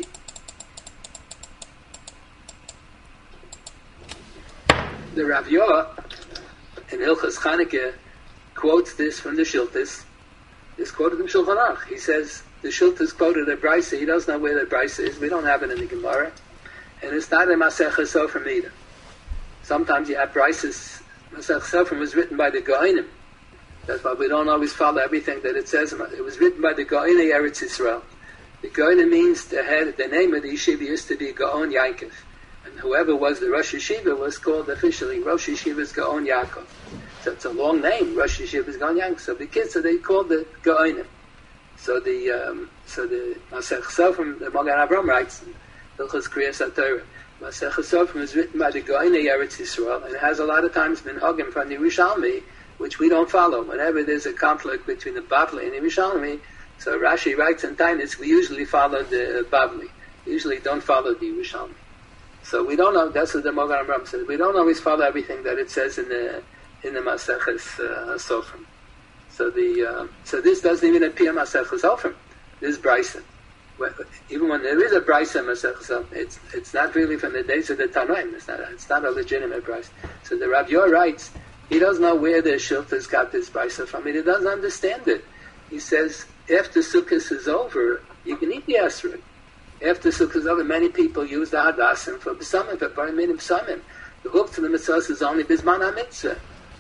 Rav Yoah in Hilchas Chanukah quotes this from the Shiltas. It's quoted in Shulchan Aruch. He says the Shiltas quoted a Brisa. He doesn't know where the Brisa is. We don't have it in the Gemara, and it's not in Masechah Sofrim either. Sometimes you have Brisas. Masechah Sofrim was written by the Gaonim. That's why we don't always follow everything that it says. It was written by the Gaonei Eretz Yisrael. The Gaonim means the name of the yeshiva used to be Gaon Yaakov. And whoever was the Rosh Yeshiva was called officially Rosh Yeshiva's Gaon Yaakov. So it's a long name, Rosh Yeshiva's Gaon Yaakov. So the kids, so they called it Gaonim. So the Masech Sofrim, the Magen Avraham writes in Hilchos Kriyas HaTorah, Masech Sofrim is written by the Gaonei Eretz Yisrael, and it has a lot of times been Hogim from the Yerushalmi, which we don't follow. Whenever there's a conflict between the Bavli and the Yerushalmi, so Rashi writes in Tainus, we usually follow the Bavli. We usually don't follow the Yerushalmi. So we don't know. That's what the Magen Avraham says. We don't always follow everything that it says in the Maseches Sofrim. So this doesn't even appear in Maseches Sofrim. This Brisa, even when there is a Brisa in Maseches Sofrim, it's not really from the days of the Tanoim. It's not a legitimate Brisa. So the Rav Yoah writes, he doesn't know where the Shiltas got this Brisa from. He doesn't understand it. He says after Sukkot is over, you can eat the esrog. After Sukkot is over, many people use the Hadasim for B'samim, for Paraminim B'samim. The hook to the mitzvah is only B'zman HaMitzvah.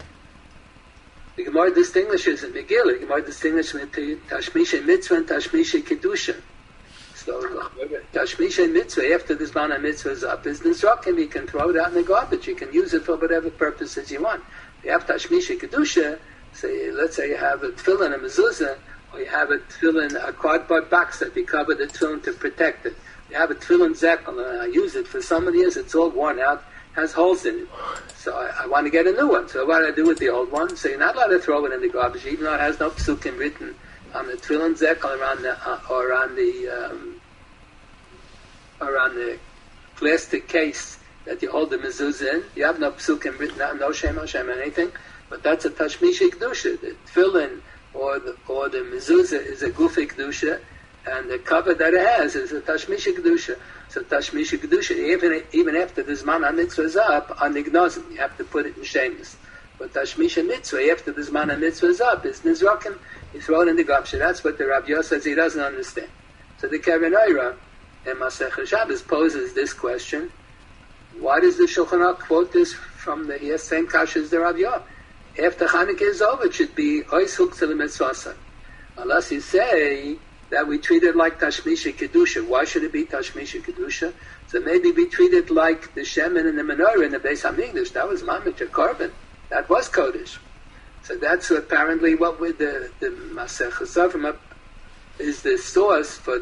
The Gemara distinguishes in Megillah, the Gemara distinguishes between Tashmisha Mitzvah and Tashmisha Kedusha. So, Tashmisha Mitzvah, after the B'zman HaMitzvah is up, is Nizrakim. You can throw it out in the garbage. You can use it for whatever purposes you want. If you have Tashmisha Kedusha, say, let's say you have a tefillin, a mezuzah, or you have a tefillin, a cardboard box that you cover the tefillin to protect it. You have a tefillin zekel, and I use it for so many years, it's all worn out, has holes in it. So I want to get a new one. So what do I do with the old one? So you're not allowed to throw it in the garbage, even though it has no psukim written on the tefillin zekel or on the plastic case that you hold the mezuzah in. You have no psukim written on, no shem, anything. But that's a tashmishi kedusha. The tefillin or the mezuzah is a gufi kedusha, and the cover that it has is a Tashmisha Kedusha. So Tashmisha Kedusha, even after the Zman HaMitzvah is up, on Nignozim, you have to put it in Shemus. But Tashmisha Mitzvah, after the Zman HaMitzvah is up, is Nizrokin, you throw it in the Gabsha. That's what the Rabbi Yosef says he doesn't understand. So the Keren Oira in Masech Shabbos poses this question: why does the Shulchan Aruch quote this from the same kasha as the Rabbi Yosef? After Chanukah is over, it should be Ois Huktzah L'Mitzvasa. Unless you say that we treat it like Tashmisha Kedusha. Why should it be Tashmisha Kedusha? So maybe we treat it like the Shemin and the Menorah in the Beis HaMikdash. That was Mamich, a Korban. That was Kodesh. So that's apparently what with the Masech Sofrim is the source for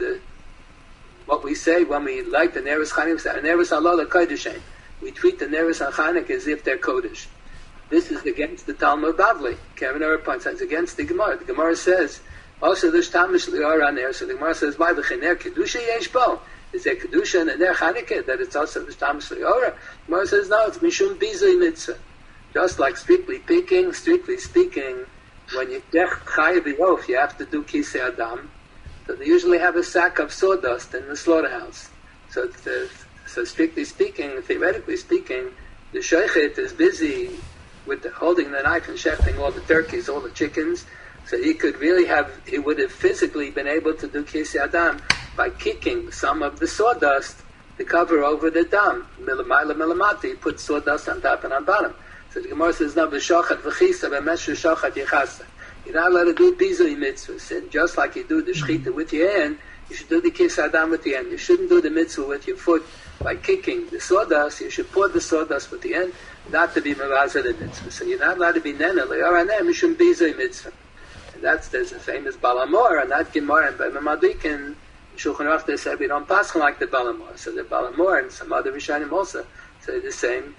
what we say when we light the Neros Chanukah. Neros Allah Kodesh. We treat the Neros Chanukah as if they're Kodesh. This is against the Talmud Bavli. Kevin Oyer points out it's against the Gemara. The Gemara says also there's Tamish Lior on there. So the Gemara says why the Chener Kedusha Yesh Bo? Is there Kedusha and Ner Chanukah that it's also the Tamish Lior? The Gemara says no, it's Mishum Bizui Mitzvah. Just like strictly speaking, when you dech chayav yof, you have to do kisei adam. So they usually have a sack of sawdust in the slaughterhouse. So strictly speaking, theoretically speaking, the shochet is busy with holding the knife and shechting all the turkeys, all the chickens. So he would have physically been able to do kisei adam by kicking some of the sawdust to cover over the dam. Milamayla milamati, he put sawdust on top and on bottom. So the Gemara says, no, v'shochat v'chisa v'mesher shochat yechasa. You're not allowed to do bizui mitzvahs. And just like you do the shechita with your hand, you should do the kisei adam with the hand. You shouldn't do the mitzvah with your foot by kicking the sawdust. You should pour the sawdust with the hand, not to be mevazer the mitzvah. So you're not allowed to be nena le'oraneh mishum bizui mitzvah. And there's a famous Balamor, and that Gemara and B'Madik and Shulchan Aruch, they said we don't pass like the Balamor. So the Balamor and some other Rishonim also say the same.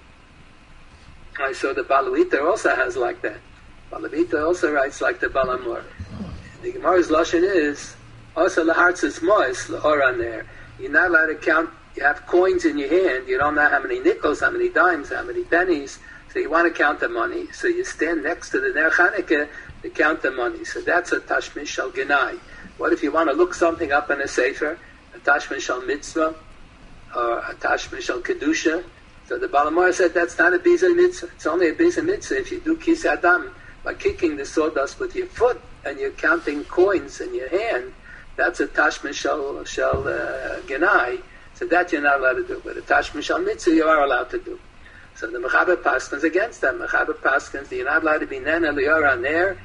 I saw the Balavita also has like that. Balavita also writes like the Balamor. The Gemara's lashon is also lahartzis mois laoran there. You're not allowed to count. You have coins in your hand. You don't know how many nickels, how many dimes, how many pennies. So you want to count the money. So you stand next to the Ner Chanukah to count the money. So that's a tashmish shal genai. What if you want to look something up in a sefer? A tashmish shal mitzvah or a tashmish shal kedusha. So the Balamor said that's not a bizui mitzvah. It's only a bizui mitzvah if you do kisei adam by kicking the sawdust with your foot and you're counting coins in your hand. That's a tashmish shal genai. So that you're not allowed to do. But a tashmish shal mitzvah you are allowed to do. So the Mechaber Paskins against that. Mechaber Paskins, you're not allowed to be nena liora ner,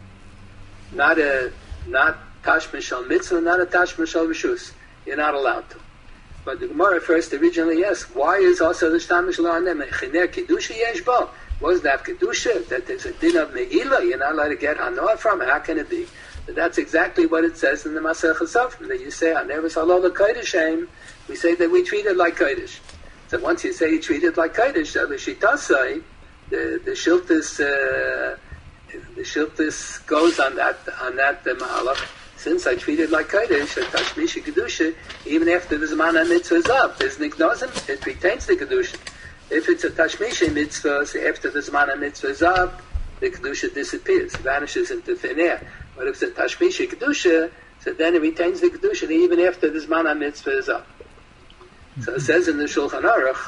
not tashmish shal mitzvah, not a tashmish shal rishus. You're not allowed to. But the Gemara first originally asked, why is also the Shtamish La'anem Chiner Kedusha Yesh Bo? What is that Kedusha? That there's a din of Megillah, you're not allowed to get Hanoah from it. How can it be? But that's exactly what it says in the Masech Sofrim, that you say, Hanevis Halol Kodesh, we say that we treat it like Kodesh. So once you say you treat it like Kodesh, the Shitasai, the Shiltis goes on that Mahalach. Since I treat it like Kodesh, a Tashmisha Kedusha, even after the Zman HaMitzvah is up, there's Nignozim, it retains the Kedusha. If it's a Tashmisha Mitzvah, so after the Zman HaMitzvah is up, the Kedusha disappears, vanishes into thin air. But if it's a Tashmisha Kedusha, so then it retains the Kedusha even after the Zman HaMitzvah is up. So it says in the Shulchan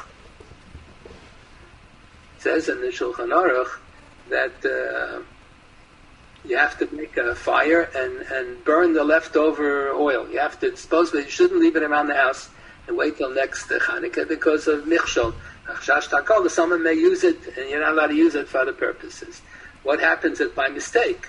Aruch, that you have to make a fire and burn the leftover oil. You have to dispose of it. You shouldn't leave it around the house and wait till next Chanukah because of michshol. Someone may use it and you're not allowed to use it for other purposes. What happens if by mistake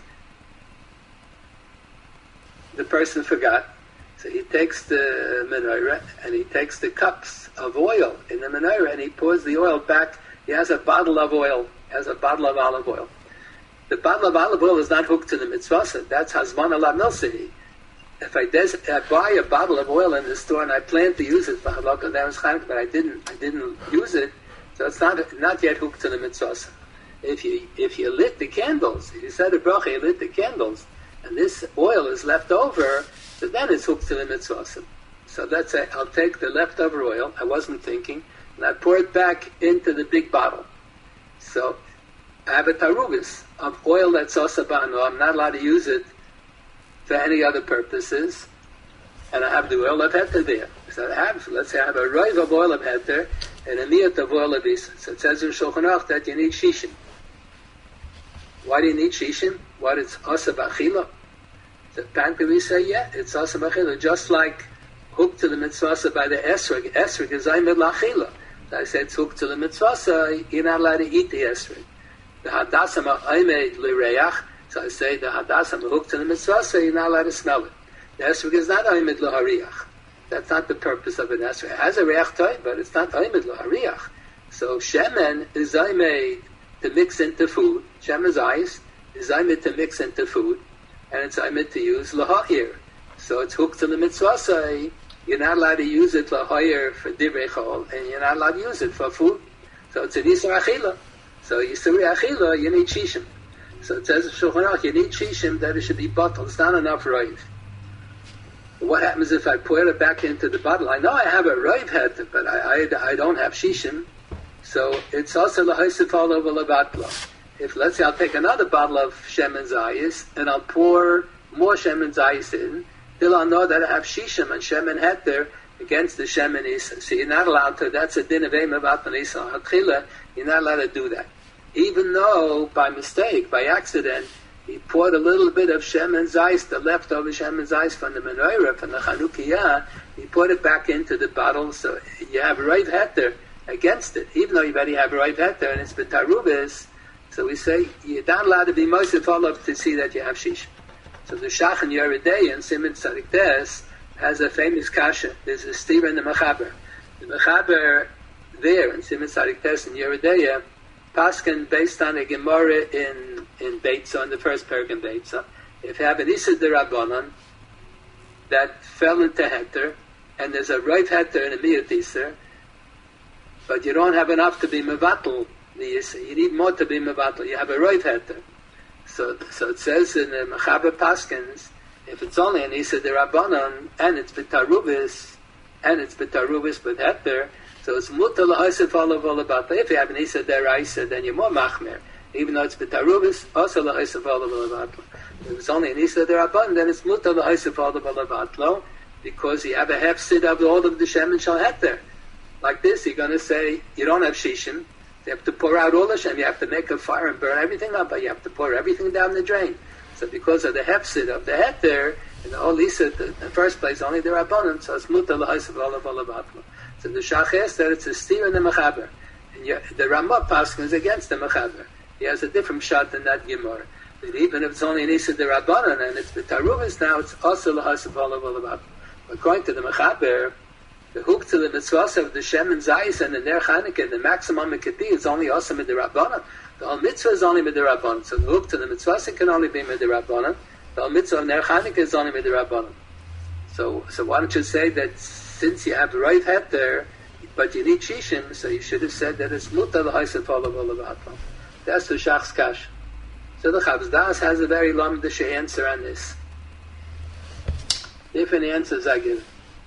the person forgot? So he takes the menorah and he takes the cups of oil in the menorah and he pours the oil back. He has a bottle of oil, olive oil. The bottle of olive oil is not hooked to the mitzvah. That's Hazman ala milsi. If I buy a bottle of oil in the store and I plan to use it for halakha Neros Chanukah, but I didn't use it, so it's not yet hooked to the mitzvah. If you lit the candles, if you said a bracha, you lit the candles, and this oil is left over, so then it's hooked to the mitzvah. So let's say I'll take the leftover oil, I wasn't thinking, and I pour it back into the big bottle. So I have a tarugas of oil that's osabano. I'm not allowed to use it for any other purposes. and I have the oil of heter there. So let's say I have a rive of oil of heter and a miyat of oil of isa. So it says in Shulchan Aruch that you need shishim. Why do you need shishim? What is asa b'achila? The apparently we say, yeah, it's asa b'achila, just like hooked to the mitzvah by the esrog. Esrog is aymed l'achila. So I said it's hooked to the mitzvah, you're not allowed to eat the esrog. The hadassah aymed l'reach. So I say the hadassah hooked to the mitzvah, you're not allowed to smell it. The esrog is not aymed l'hariach. That's not the purpose of an esrog. It has a reach time, but it's not aymed l'hariach. So shemen is aymed to mix into food. Shemen is ice. Is aymed to mix into food, and it's aymed to use l'ha'ir. So it's hooked to the mitzvah. You're not allowed to use it l'ha'ir for divrei chol, and you're not allowed to use it for food. So it's an isur achila. So isur achila, you need shishim. So it says in Shulchan Aruch, you need shishim that it should be bottled. It's not enough rive. What happens if I pour it back into the bottle? I know I have a rive head, but I don't have shishim. So it's also l'haisif all over levatlo. If, let's say, I'll take another bottle of shemen zayis, and I'll pour more shemen zayis in, till I'll know that I have shishim and shemen heter against the shemen isa. So you're not allowed to, that's a din of eim of atman isa hatchila, you're not allowed to do that. Even though, by mistake, by accident, he poured a little bit of shemen zayis, the leftover shemen zayis from the menorah, from the chanukiyah, he poured it back into the bottle, so you have a rive heter against it, even though you already have a rive heter, and it's b'tarubis. So we say, you're not allowed to be mosif olav to see that you have shishim. So the Shach and Yeridei and Siman Tzadik Tes has a famous kasha. There's a stira in the Mechaber. The Mechaber there in Siman Tzadik Tes and Yeridei, paskin based on a Gemara in Beitza, in the first parak in Beitza. If you have an Issa D'Rabbanan that fell into heter, and there's a right heter and a miyat Issa, but you don't have enough to be mevatel, you need more to be mevatel. You have a right heter. So it says in the Mechaber Paskins, if it's only an Isa D'Rabbanan, and it's b'tarubis with heter, so it's mutar l'haisef all about that. If you have an Isa D'Raisa, then you're more machmer. Even though it's b'tarubis, also l'haisef all about. If it's only an Isa D'Rabbanan, then it's mutar l'haisef all about, because you have a hefsid of all of the shemen shal heter. Like this, you're going to say, you don't have shishim, you have to pour out all the shem. You have to make a fire and burn everything up, but you have to pour everything down the drain. So because of the hefsid of the heter, in the whole Lisa, in the first place, only the Rabbanan, so it's mutar l'haisef olav olavatma. So the Shach is that it's a steer in the Mechaber. And the Ramah Paskin is against the Mechaber. He has a different shot than that Gemara. But even if it's only an Isa the Rabbanan and it's b'tarubis now, it's also l'haisef olav olavatma. According to the Mechaber, the hook to the mitzvahs of the Shem and Zayis and the Ner Chanukah, the maximum it could be, is only also Midirabbanan. The whole mitzvah is only Midirabbanan. So the hook to the mitzvahs it can only be Midirabbanan. The whole mitzvah of Ner Chanukah is only Midirabbanan. So why don't you say that since you have the right head there, but you need shishim, so you should have said that it's mutar l'haisef olav olavatma. That's the Shach's kash. So the Chavz Das has a very lamdish answer on this. Different answers I give.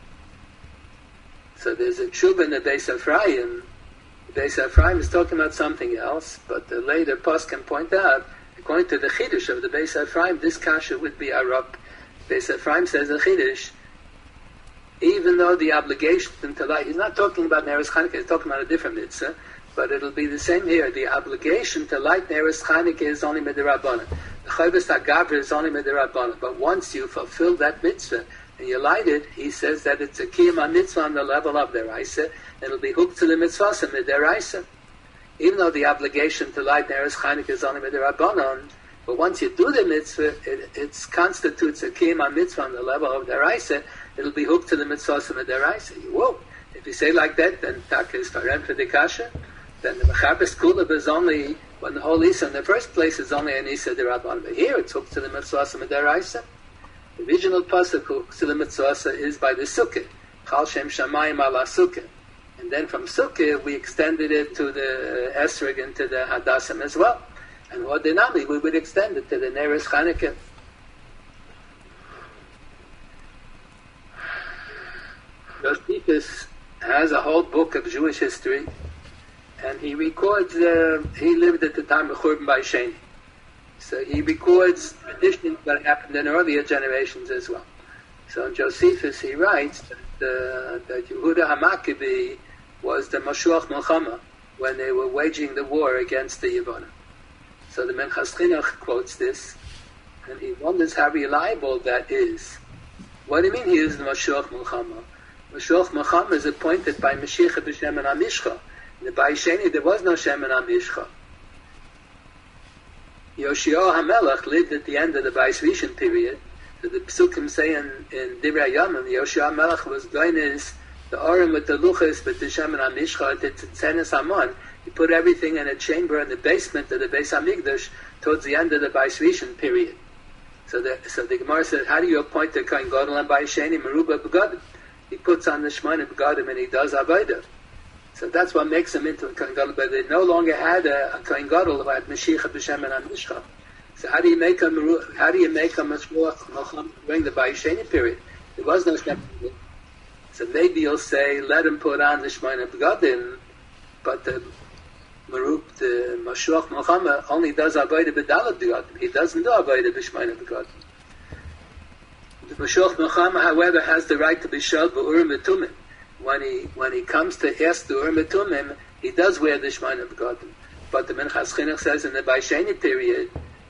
So there's a tshuva in the Beis Ephraim. The Beis Ephraim is talking about something else, but the later post can point out, according to the Chiddush of the Beis Ephraim, this kasha would be Arab. Beis Ephraim says the Chiddush, even though the obligation to light, he's not talking about Neres Chanukah, he's talking about a different mitzvah, but it'll be the same here. The obligation to light Neres Chanukah is only Midirabbanan. The Chayvus HaGavra is only Midirabbanan. But once you fulfill that mitzvah, and you light it, he says that it's a kiyum mitzvah on the level of deraisa, and it'll be hooked to the mitzvah of deraisa. Even though the obligation to light Neres Chanukah is only midrabanan, but once you do the mitzvah, it constitutes a kiyum mitzvah on the level of deraisa. It'll be hooked to the mitzvah of deraisa. Whoa! If you say like that, then taka is farem for the kasha. Then the mechabes kulab is only when the whole isa in the first place is only an isa derabanan. But here it's hooked to the mitzvah of deraisa. The original pasuk to the mitzvah is by the sukkah, Chal Shem Shamayim ala sukkah, and then from sukkah we extended it to the esrog and to the hadasim as well, and ordinarily we would extend it to the Neres Chanukah. Josephus has a whole book of Jewish history, and he records. He lived at the time of Churban by Sheni. So he records traditions that happened in earlier generations as well. So in Josephus he writes that Yehuda HaMaccabi was the Mashuach Milchama when they were waging the war against the Yevonim. So the Minchas Chinuch quotes this, and he wonders how reliable that is. What do you mean he is the Mashuach Milchama? Mashuach Milchama is appointed by Mashiach b'Shem and Amishcha. In the Bayis Sheni there was no Shem and Amishcha. Yoshio HaMelech lived at the end of the Bayis Rishon period. So the Psukim say in Divrei Yamim, Yoshio HaMelech was going the Orim with the Luchas, with the Shem and Amishcha, the Tzenes Hamon. He put everything in a chamber in the basement of the Beis HaMikdash towards the end of the Bayis Rishon period. So the Gemara said, how do you appoint the Kohen Gadol and Bayis Sheni Meruba Begadim? He puts on the Shemona Begadim and he does Avodah. So that's what makes him into a Kohen Gadol. But they no longer had a Kohen Gadol who had Mashiach b'Shem and Amishcha. So how do you make a Mashiach during the Bayis Sheni period? There was no Shem. So maybe you'll say, let him put on the Shemona Begadim, but the Mashuach Milchama only does Avodah b'Dalet Begadim. He doesn't do Avodah b'Shemona Begadim. The Mashuach Milchama, however, has the right to be shot b'Urim v'Tumim. When he comes to ask the Urim v'Tumim, he does wear the Shemona Begadim. But the Minchas Chinuch says in the Bayis Sheni period,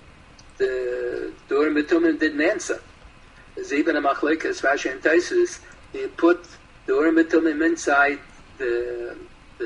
the Urim v'Tumim didn't answer. There's even a Machlokes, Rashi and Taisus. You put the Urim v'Tumim inside the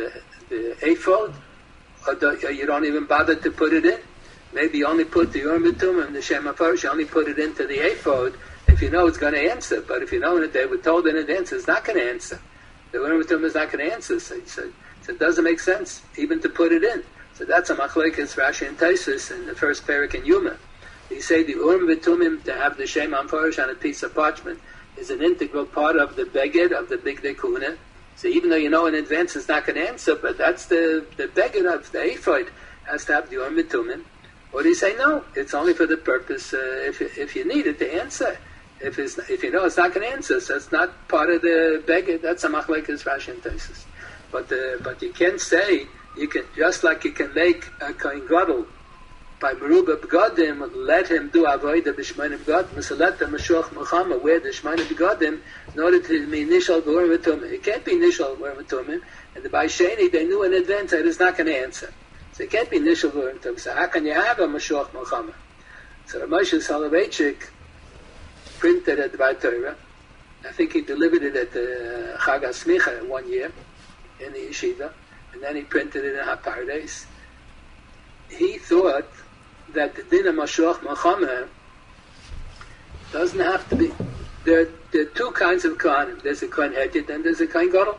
ephod, or you don't even bother to put it in. Maybe you only put the Urim v'Tumim, the Shem HaFarish, you only put it into the ephod if you know it's going to answer. But if you know that they were told in advance it's not going to answer, the Urim v'Tumim is not going to answer. So it doesn't make sense even to put it in. So that's a Machlokes, Rashi and Taisus in the first parak in Yuma. They say the Urim v'Tumim, to have the Shem HaFarish on a piece of parchment, is an integral part of the beged of the Bigdei Kehuna. So even though you know in advance it's not going to answer, but that's the beged of the ephod has to have the Urim v'Tumim. Or do you say no? It's only for the purpose if you need it to answer. If you know it's not going to answer, so it's not part of the beged. That's a Machlokes, Rashi and Taisus. But you can say, you can, just like you can make a Kohen Gadol by Meruba Begadim, let him do Avodah b'Shemona Begadim, so let the Mashuach Milchama wear the Shemona Begadim in order to be Nishal B'Urim v'Tumim. It can't be Nishal B'Urim v'Tumim, and the Bayis Sheni, they knew in advance that it's not going to answer. So it can't be Nishal B'Urim v'Tumim. So how can you have a Mashuach Milchama? So Moshe Soloveitchik printed at the Dvar Torah. I think he delivered it at the Chag HaSmicha 1 year in the yeshiva, and then he printed it in HaPardes. He thought that the din of Mashuach Milchama doesn't have to be. There are two kinds of Kohanim. There's a Kohen Hedyot and there's a Kohen Gadol.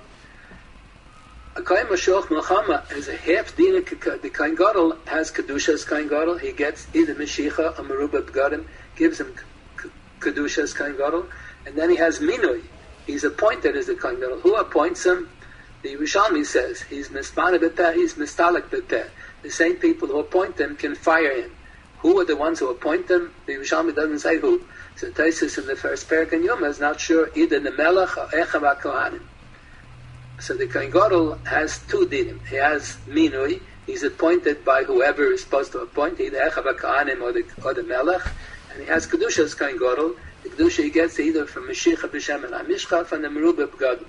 A Kohen Mashuach Milchama is a half din. The Kohen Gadol has Kedushas Kohen Gadol. He gets either Mashiach or Meruba Begadim, gives him Kedushas Kohen Gadol, and then he has Minui. He's appointed as a Kohen Gadol. Who appoints him? The Yerushalmi says he's Mispana B'Peh, he's Mistalik B'Peh. The same people who appoint him can fire him. Who are the ones who appoint them? The Yerushalmi doesn't say who. So Taisus in the first parak in Yoma is not sure either the Melech or Echav HaKohanim. So the Kohen Gadol has two dinim. He has Minui. He's appointed by whoever is supposed to appoint, either Echav HaKohanim or the Melech. And he has Kedushas Kohen Gadol. The Kedusha he gets either from Mashiach b'Shem and Amishcha, from the Meruba Begadim.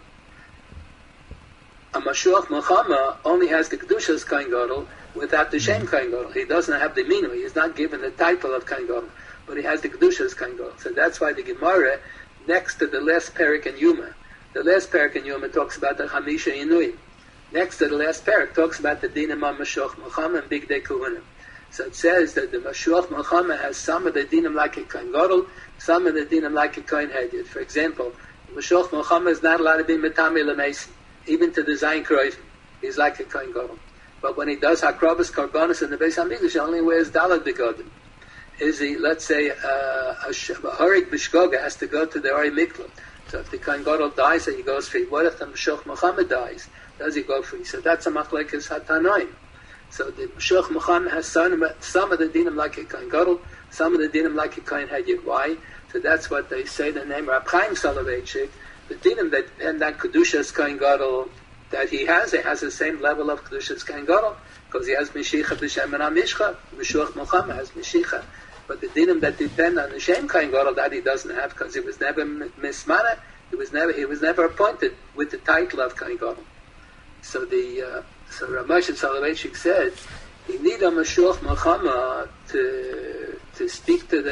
A Mashuach Milchama only has the Kedushas Kohen Gadol without the Shem Kohen Gadol. He doesn't have the Minui. He's not given the title of Kohen Gadol, but he has the Kedushas Kohen Gadol. So that's why the Gemara, next to the last parak in Yuma, the last parak in Yuma talks about the Chamisha Yinuim. Next to the last parak talks about the Dinim of Mashuach Milchama and Bigdei Kehuna. So it says that the Mashuach Milchama has some of the Dinim like a Kohen Gadol, some of the Dinim like a Kohen Hedyot. For example, Mashuach Milchama is not allowed to be Metami L'Meisi, even to the Zayin Kroivim. He's like a Kohen Gadol. But when he does Hakrabas Karbanis in the Beis HaMikdash, he only wears Dalet Begadim. Is he, let's say, a Harig B'Shgoga has to go to the Ori Miklat. So if the Kohen Gadol dies, he goes free. What if the Mashuach Milchama dies? Does he go free? So that's a Machlokes HaTanoim. So the Mashuach Milchama has some of the dinim like a Kohen Gadol, some of the dinim like a Kohen Hedyot. Why? So that's what they say the name Rab Chaim Soloveitchik. The dinim that and that Kedushas Kohen Gadol that he has, it has the same level of Kedushas Kohen Gadol, because he has Mashiach b'Shem and Amishcha. Mashuach Milchama has Mashiach. but the dinim that depend on the Shem Kohen Gadol that he doesn't have because he was never mismana, he was never appointed with the title of Kohen Gadol. So Rav Moshe Soloveitchik said he need a Mashiach Milchama to speak to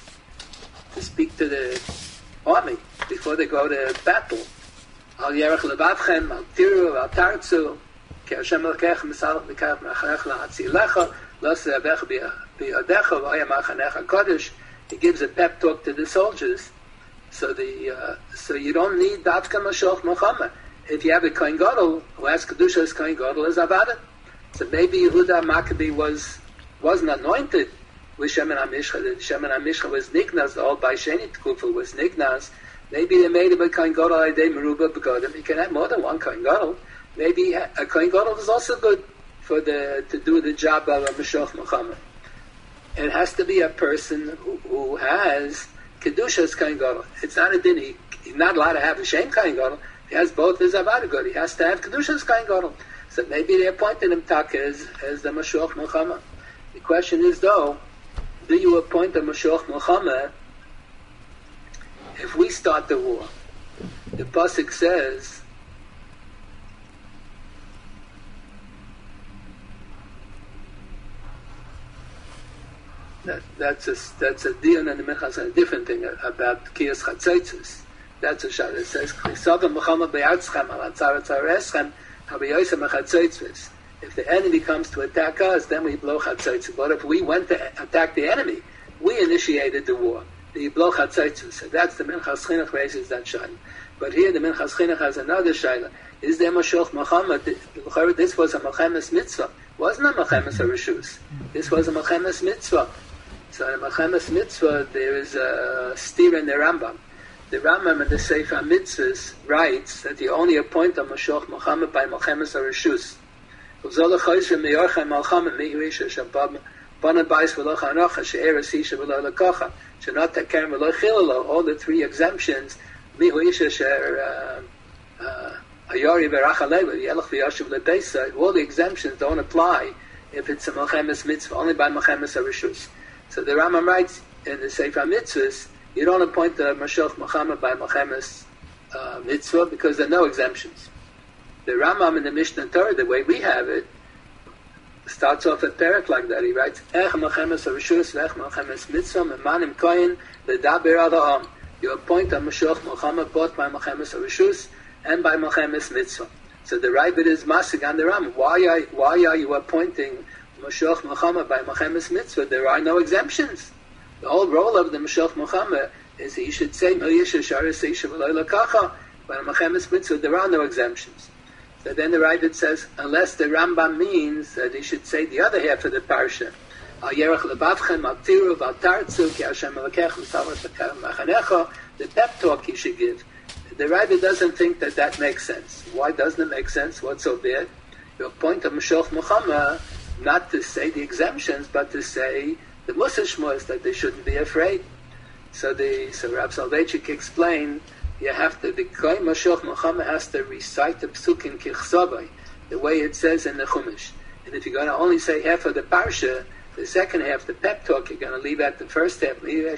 the army before they go to battle. Al yerech levavchem, al tiru, al tartzu, ki Hashem elokech misalach b'kach ma'achanech la'atzilecha, lo se'avecha b'yadecha, v'ayam ma'achanecha kodesh. He gives a pep talk to the soldiers. So you don't need Dafka Mashiach Milchama. If you have a Kohen Gadol who has Kedusha as Kohen Gadol as Avadim. So maybe Yehuda Maccabee wasn't anointed with Shemen HaMishcha. The Shemen HaMishcha was Nignaz, the old Baisheni Tkufa was Nignaz. Maybe they made him a Kohen Gadol Aydei Meruba Begodim. You can have more than one Kohen Gadol. Maybe a Kohen Gadol is also good to do the job of a Mashiach Milchama. It has to be a person who has Kedusha as Kohen Gadol. It's not a din. He's not allowed to have a Shem Kohen Gadol. He has both as Avad Gadol. He has to have Kedusha as Kohen Gadol. So maybe they appointed him Taka as the Mashiach Milchama. The question is though, do you appoint a Mashiach Milchama if we start the war? The Pasuk says, that's a dion and the Minchas, a different thing about Kiyas Chatzaitzis. That's a shot. It says, Chisavim Milchama be'atzchem al atzaret zareschem habeyoisem chatzaitzis. If the enemy comes to attack us, then we blow chatzaitzis. But if we went to attack the enemy, we initiated the war. The blow chatzaitzis. So that's the Minchas Chinuch raises that shayla. But here the Minchas Chinuch has another shayla. Is there Mashiach Milchama? This was a Melchemes mitzvah. It wasn't a Melchemes Rishus. This was a Melchemes mitzvah. So in a Melchemes mitzvah, there is a steer in the Rambam. The Rambam in the Sefer Mitzvahs writes that you only appoint a Mashiach Milchama by Melchemes Rishus. All the three exemptions, all the exemptions don't apply if it's a Melchemes mitzvah, only by Melchemes Rishus. So the Rambam writes in the Sefer Mitzvahs, you don't appoint the Mashiach Milchama by Melchemes mitzvah because there are no exemptions. The Rambam in the Mishnah Torah, the way we have it, starts off a parak like that. He writes, Ech Melchemes Rishus, Ech Melchemes mitzvah, Memanim Kohen, Ledaber Adaham. You appoint a Mashiach Milchama both by Melchemes Rishus and by Melchemes mitzvah. So the Rabbit is masig on the Rambam. Why are you appointing Mashiach Milchama by Melchemes mitzvah? There are no exemptions. The whole role of the Mashiach Milchama is he should say, by the Melchemes mitzvah, there are no exemptions. So then the Rabbit says, unless the Rambam means that he should say the other half of the parsha, the pep talk he should give. The Rabbit doesn't think that makes sense. Why doesn't it make sense? What's so bad? You appoint a Mashiach Milchama not to say the exemptions, but to say the Musar Shmos that they shouldn't be afraid. So Rav Soloveitchik explained, you have to, the Kohen Mashiach Milchama has to recite the Psukim Kichsavai, the way it says in the Chumash. And if you're going to only say half of the parsha, the second half, the pep talk, you're going to leave out the first half,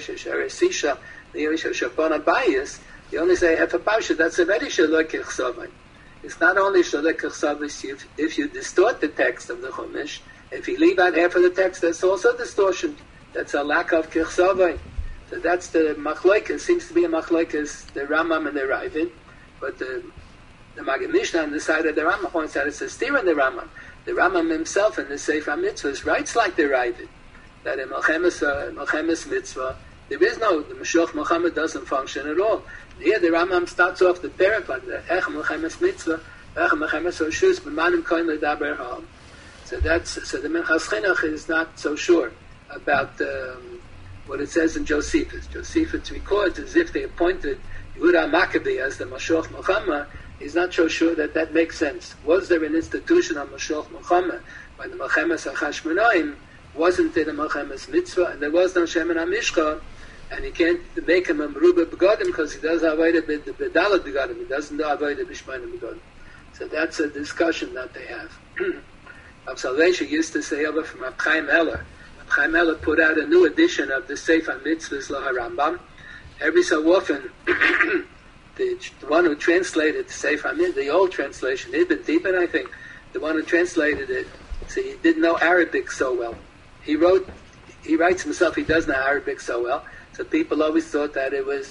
you only say half a parsha, that's already Shalok Kichsavai. It's not only Shalok Kichsavai, if you distort the text of the Chumash, if you leave out half of the text, that's also distortion. That's a lack of Kichsavai. So that's the Machlokes, seems to be a Machlokes, the Rambam and the Ravid, but the Maggid Mishnah on the side of the Rambam points out it's a steer in the Rambam. The Rambam himself in the Sefer Mitzvahs writes like the Ravid, that in Melchemes mitzvah, there is no, the Mashiach Milchama doesn't function at all. Here the Rambam starts off the parak like that, Ech Melchemes mitzvah, Ech Melchemes Rishus, B'manim Kohen Ledaber Ha'am. So the Minchas Chinuch is not so sure about what it says in Josephus. Josephus records as if they appointed Yehuda Maccabee as the Mashiach Milchama. He's not so sure that makes sense. Was there an institution of Mashiach Milchama by the Melchemes HaChashmonaim? Wasn't it a Melchemes mitzvah? And there was no Shemen HaMishcha, and he can't make him a Meruba Begodim because he doesn't avoid it B'dalat Begodim. He doesn't avoid it B'shmanim Begodim. So that's a discussion that they have. Rav Soloveitchik used to say over from Rab Chaim Eller. Chaim Heller put out a new edition of the Sefer Mitzvahs Rambam. Every so often, the one who translated the Sefer Mitzvahs, the old translation, Ibn Tiban, I think, the one who translated it, so he didn't know Arabic so well. He writes himself, he doesn't know Arabic so well, so people always thought that it was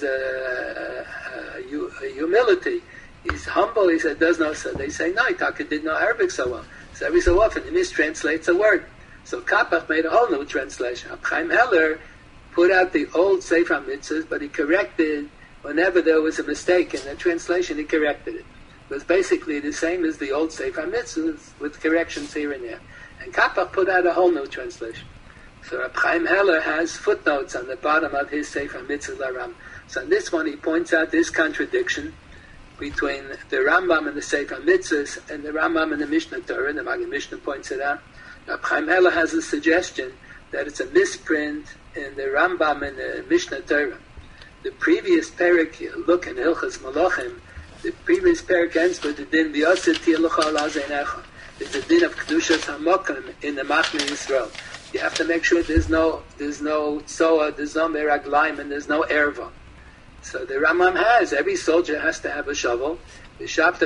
humility. He's humble, he said, does know, so they say, no, Taka didn't know Arabic so well. So every so often he mistranslates a word. So Kapach made a whole new translation. Chaim Heller put out the old Sefer Mitzvahs, but he corrected, whenever there was a mistake in the translation, he corrected it. It was basically the same as the old Sefer Mitzvahs, with corrections here and there. And Kapach put out a whole new translation. So Reb Chaim Heller has footnotes on the bottom of his Sefer Mitzvahs Laram. So in this one he points out this contradiction between the Rambam and the Sefer Mitzvahs and the Rambam and the Mishnah Torah. The Maggid Mishnah points it out. Reb Chaim Heller has a suggestion that it's a misprint in the Rambam and the Mishnah Torah. The previous parak, look in Hilchas Malachim, the previous parak ends with the din v'yoseh ti'elucha ala zeinecha. It's the din of Kedushas HaMokim in the Machne Yisrael. You have to make sure there's no tzoa, there's no meraglaim, and there's no erva. So the Rambam has, every soldier has to have a shovel. They have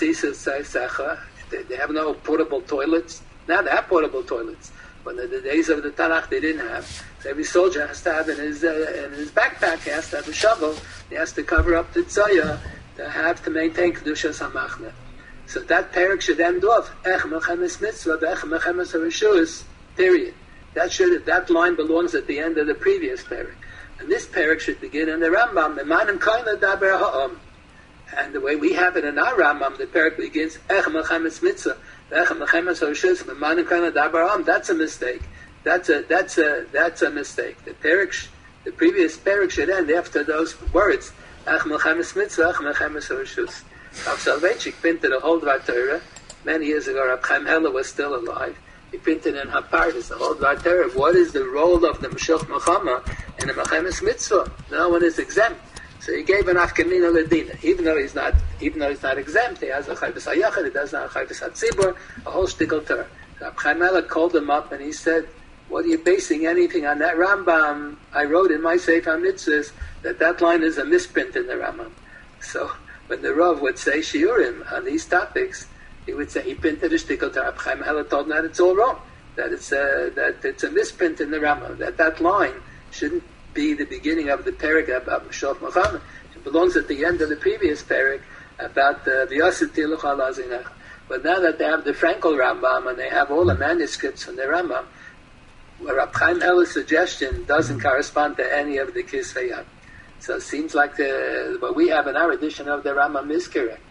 no portable toilets. Now they have portable toilets. But in the days of the Tanakh they didn't have. So every soldier has to have in his backpack, he has to have a shovel. He has to cover up the tzoya to maintain Kedushas HaMachne. So that parak should end off, Ech Mechemes Mitzvah, Ech Mechemes HaRishus, period. That line belongs at the end of the previous parak. And this parak should begin in the Rambam, Memanim Koina Daber Ha'am. And the way we have it in our Rambam, the parak begins, Ech Mechemes Mitzvah, Ech Mechemes HaRishus, Memanim Koina Daber Ha'am. That's a mistake. That's a mistake. The previous parak should end after those words, Ech Mechemes Mitzvah, Ech Mechemes HaRishus. Rav Soloveitchik printed a whole Dvar Torah. Many years ago, Rab Chaim Heller was still alive. He printed in Hapardes the whole Dvar Torah. What is the role of the Mashiach Milchama in the Mechemes Mitzvah? No one is exempt. So he gave an Afkamina Ladina. Even though he's not exempt, he has a Chayvus HaYachid, he doesn't have a Chayvus HaTzibur, a whole shtickle Torah. Rab Chaim Heller called him up and he said, what are you basing anything on that Rambam? I wrote in my Sefer Mitzvahs that line is a misprint in the Rambam. So when the Rav would say shiurim on these topics, he would say he printed a shtickle Torah. Reb Chaim Heller told him that it's all wrong, that it's a misprint in the Rambam, that line shouldn't be the beginning of the parak about Mashiach Muhammad. It belongs at the end of the previous parak about the v'yoseh ti'elucha ala zeinecha. But now that they have the Frankel Rambam and they have all the manuscripts from the Rambam, Reb Chaim Heller's suggestion doesn't correspond to any of the Kisvei Yad. So it seems like what we have in our edition of the Rambam is correct.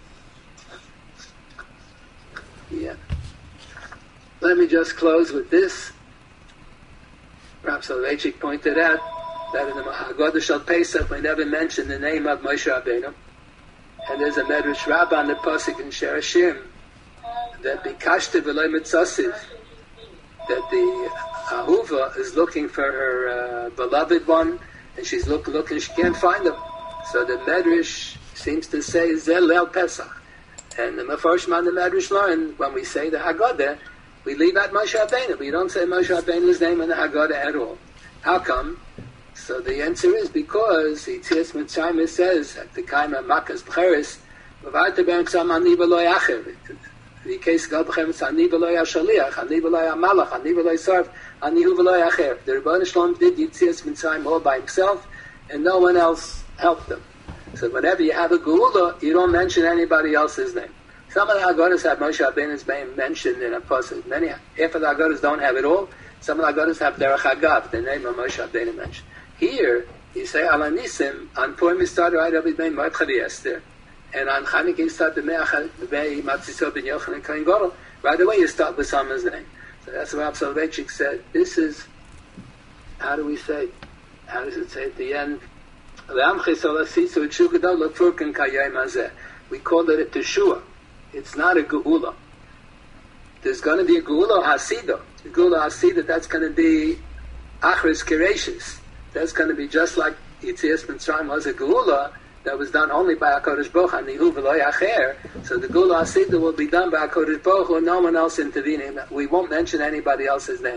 Yeah. Let me just close with this. Rav Soloveitchik pointed out that in the Haggadah Shal Pesach we never mention the name of Moshe Rabbeinu. And there's a Medrash Rabbah on the Pasuk in Sherashim that Bikashte V'loi Mitzosiv, that the Ahuva is looking for her beloved one, and she's looking, she can't find him. So the Medrash seems to say, Zel Leil Pesach. And the Mefarshim on the Medrash learn, when we say the Haggadah, we leave out Moshe Rabbeinu. We don't say Moshe Rabbeinu's name in the Haggadah at all. How come? So the answer is because Yitzias Mitzrayim says, at the time of Makas B'cheres, V'varta B'em Ksam Ani V'loi Acher. The case Gal B'cheres, Ani V'loi HaShaliach, Ani V'loi HaMalach, Ani V'loi Sarv, Ani Hu V'loi Acher. The Rebbeinu Shalom did Yitzias Mitzrayim all by himself, and no one else helped him. So whenever you have a Geula, you don't mention anybody else's name. Some of the Haggadahs have Moshe Rabbeinu's name mentioned in a pasuk. Many, half of the Haggadahs don't have it all. Some of the Haggadahs have Derech Hagav, the name of Moshe Rabbeinu mentioned. Here, you say Ala Nisim, on Purim you start right up with Mei Mordechai Esther, and on Chanukah you start with Mei Matzisot Ben Yochanan Kohen Gadol. Right away you start with someone's name. So that's what Rav Soloveitchik said. This is, how do we say? How does it say at the end? We call it a Teshua. It's not a Geula. There's going to be a Geula Hasidah. The Geula Hasidah, that's going to be Achris Kereishis. That's going to be just like Yitzias Mitzrayim was a Geula that was done only by HaKadosh Baruch Hu, Anihu V'lo Yacher. So the Geula Hasidah will be done by HaKadosh Baruch Hu, no one else intervening. We won't mention anybody else's name.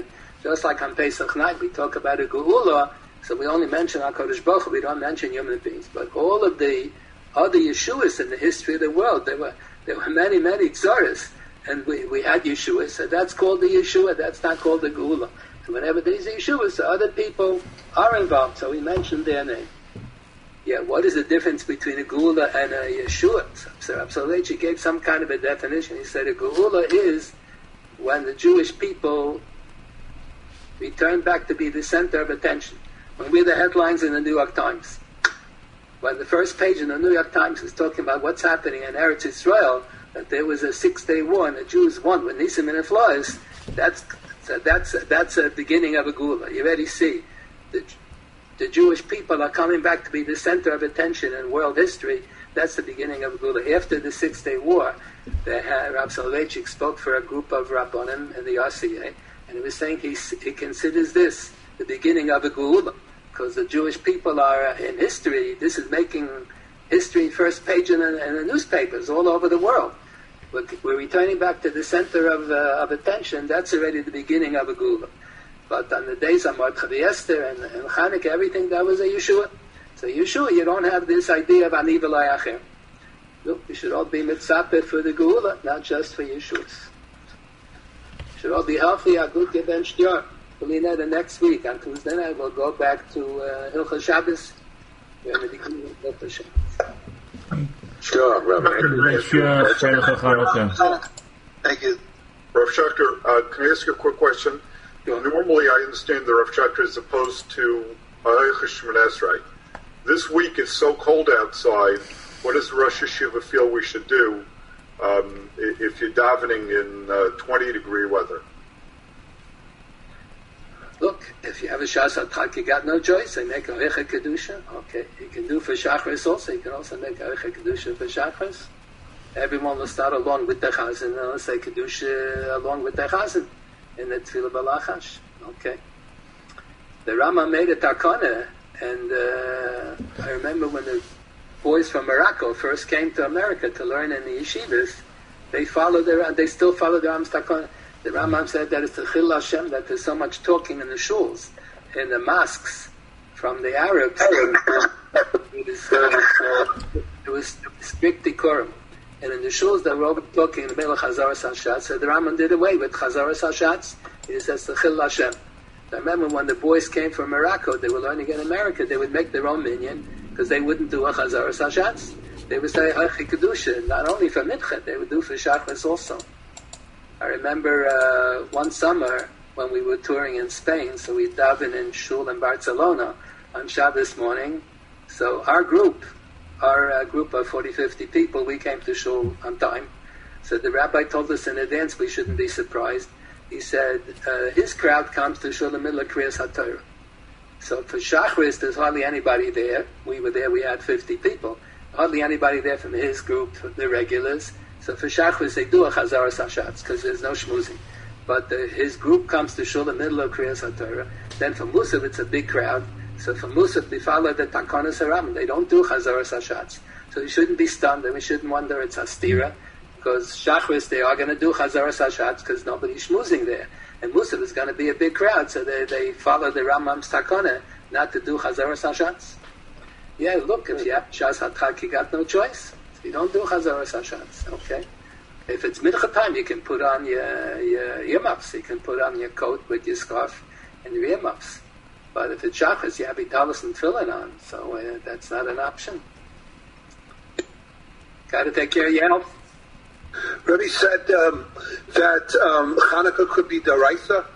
Just like on Pesach night, we talk about a Geula, so we only mention HaKadosh Baruch Hu, we don't mention human beings. But all of the other Yeshuas in the history of the world, there were many, many tzaras, and we had Yeshuas, so that's called the Yeshua, that's not called the Geula. And whenever there's Yeshuas, the other people are involved, so we mentioned their name. Yeah, what is the difference between a Geula and a Yeshua? So Rav Soloveitchik gave some kind of a definition. He said a Geula is when the Jewish people return back to be the center of attention. When we're the headlines in the New York Times. When the first page in the New York Times is talking about what's happening in Eretz Yisrael, that there was a 6-day war and the Jews won with Nisim and Niflaos, that's a beginning of a Geula. You already see the Jewish people are coming back to be the center of attention in world history. That's the beginning of a Geula. After the 6-day war, Rav Soloveitchik spoke for a group of Rabbanim in the RCA, and he was saying he considers this the beginning of a Geula, because the Jewish people are in history. This is making history first page in the newspapers all over the world. We're returning back to the center of attention. That's already the beginning of a Geula. But on the days of Mordechai Esther and Chanukah, everything, that was a Yeshua. So Yeshua, you don't have this idea of Ani v'lo acher. Look, we should all be mitzapeh for the Geula, not just for Yeshuas. Should all be healthy, a good ben shtior. Polina, the next week, on Tuesday night, we'll go back to Hilchos Shabbos. We're in the beginning of Hilchos Shabbos. Sure, Rabbi. Thank you. Rav Schachter, can I ask you a quick question? Normally, I understand the Rav Schachter is opposed to Hilchos Shmoneh Esrei. This week is so cold outside. What does the Rosh Hashiva feel we should do if you're davening in 20-degree weather? Look, if you have a Shas Hatak, you got no choice. They make a Eicha Kedusha. Okay, you can do for Shachris also. You can also make a Eicha Kedusha for Shachris. Everyone will start along with the Chazan, and they'll say Kedusha along with the Chazan in the Tefillah Balachash. Okay. The Rama made a Takana, and I remember when the boys from Morocco first came to America to learn in the yeshivas, they still follow the Ram's Takana. The Rambam said that it's the Chil Hashem, that there's so much talking in the shuls, in the mosques, from the Arabs. It was strict decorum. And in the shuls, they were over talking in the middle of Chazaras Hashatz. So the Rambam did away with Chazaras Hashatz. He says the Chil Hashem. I remember when the boys came from Morocco, they were learning in America, they would make their own minyan, because they wouldn't do a Chazaras Hashatz. They would say Eicha Kedusha, not only for Mincha, they would do for Shachris also. I remember one summer when we were touring in Spain, so we davened in Shul in Barcelona on Shabbos morning. So our group of 40, 50 people, we came to Shul on time. So the rabbi told us in advance we shouldn't be surprised. He said his crowd comes to Shul in the middle of Kriyas HaTorah. So for Shachris, there's hardly anybody there. We were there, we had 50 people. Hardly anybody there from his group, the regulars. So for Shachris, they do a Chazaras Hashatz, because there's no shmuzing. But his group comes to Shul in the middle of Kriyas HaTorah. Then for Musaf, it's a big crowd. So for Musaf, they follow the Takonos Haram. They don't do Chazaras Hashatz. So we shouldn't be stunned, and we shouldn't wonder it's Hastira. Because Shachris, they are going to do Chazaras Hashatz, because nobody's shmuzing there. And Musaf is going to be a big crowd, so they follow the Rambam's Takona, not to do Chazaras Hashatz. Yeah, look, if you have Shas HaTchak, you got no choice. You don't do Chazaras Hashatz, okay? If it's Mincha time, you can put on your earmuffs. You can put on your coat with your scarf and your earmuffs. But if it's Shachris, you have Italis and Tefillin on, so that's not an option. Got to take care of your health. Rabbi said that Hanukkah could be Daraisa.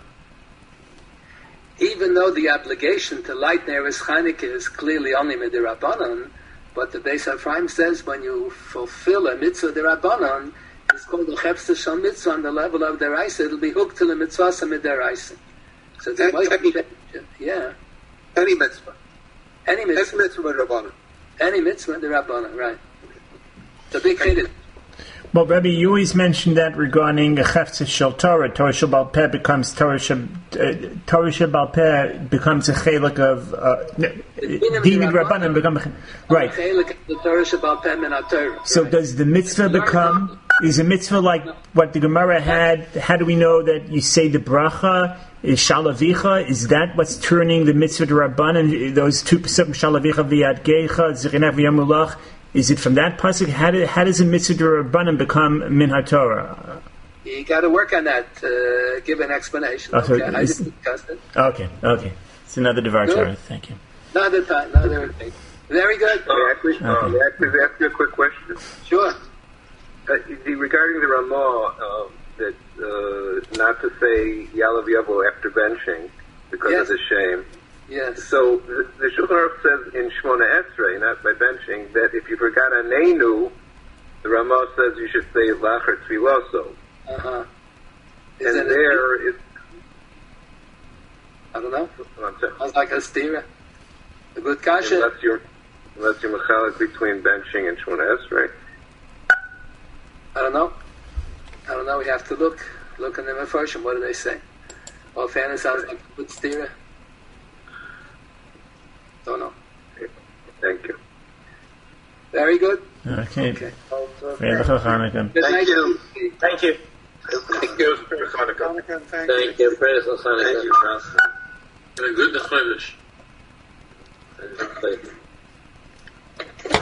Even though the obligation to light Neres Chanukah is clearly only Midirabanan, but the Beis Ephraim says when you fulfill a mitzvah Dirabanan, it's called a Chefza Shal Mitzvah on the level of Deraisa. It'll be hooked to the mitzvah Midiraisa. So there might be, yeah. Any mitzvah. Any mitzvah. Any mitzvah Dirabanan. Any mitzvah Dirabanan, right. The big chiddush. Well, Rabbi, you always mentioned that regarding a Chefza Shel Torah. Torah Shel Baal Peh becomes Torah Shel Baal Peh becomes a chelik of Divid Rabbanan become right. So does the mitzvah become? Is a mitzvah like what the Gemara had? How do we know that you say the bracha is Shalavicha? Is that what's turning the mitzvah to Rabbanan? Those two pesukim, Shalavicha v'yad geicha, Zichinach v'yamulach. Is it from that pasuk? How does a mitzvah to Rabbanan become min haTorah? You got to work on that. Give an explanation. Oh, so okay, I just discussed it. Okay. It's another Devar Torah. Thank you. Another time. Another thing. Very good. May I please ask you a quick question? Sure. Regarding the Ramah, that not to say Yalav Yavo after benching because of the shame. Yes. So the Shulchan Aruch says in Shmona Esrei, not by benching, that if you forgot a Neinu, the Ramah says you should say Lachar Tfiloso. Uh-huh. And there is... I don't know. Sounds like a stira. A good kasha. Unless you're mechalik between benching and Shmona Esrei. I don't know. We have to look in the Mefarshim. What do they say? Offhand, it sounds like a good stira. Don't know. Thank you. Very good. Okay. Good Thank night. you. Thank you. Thank you. Thank you. Thank you. Praise the Hanukkah. And a good Chodesh. Thank you.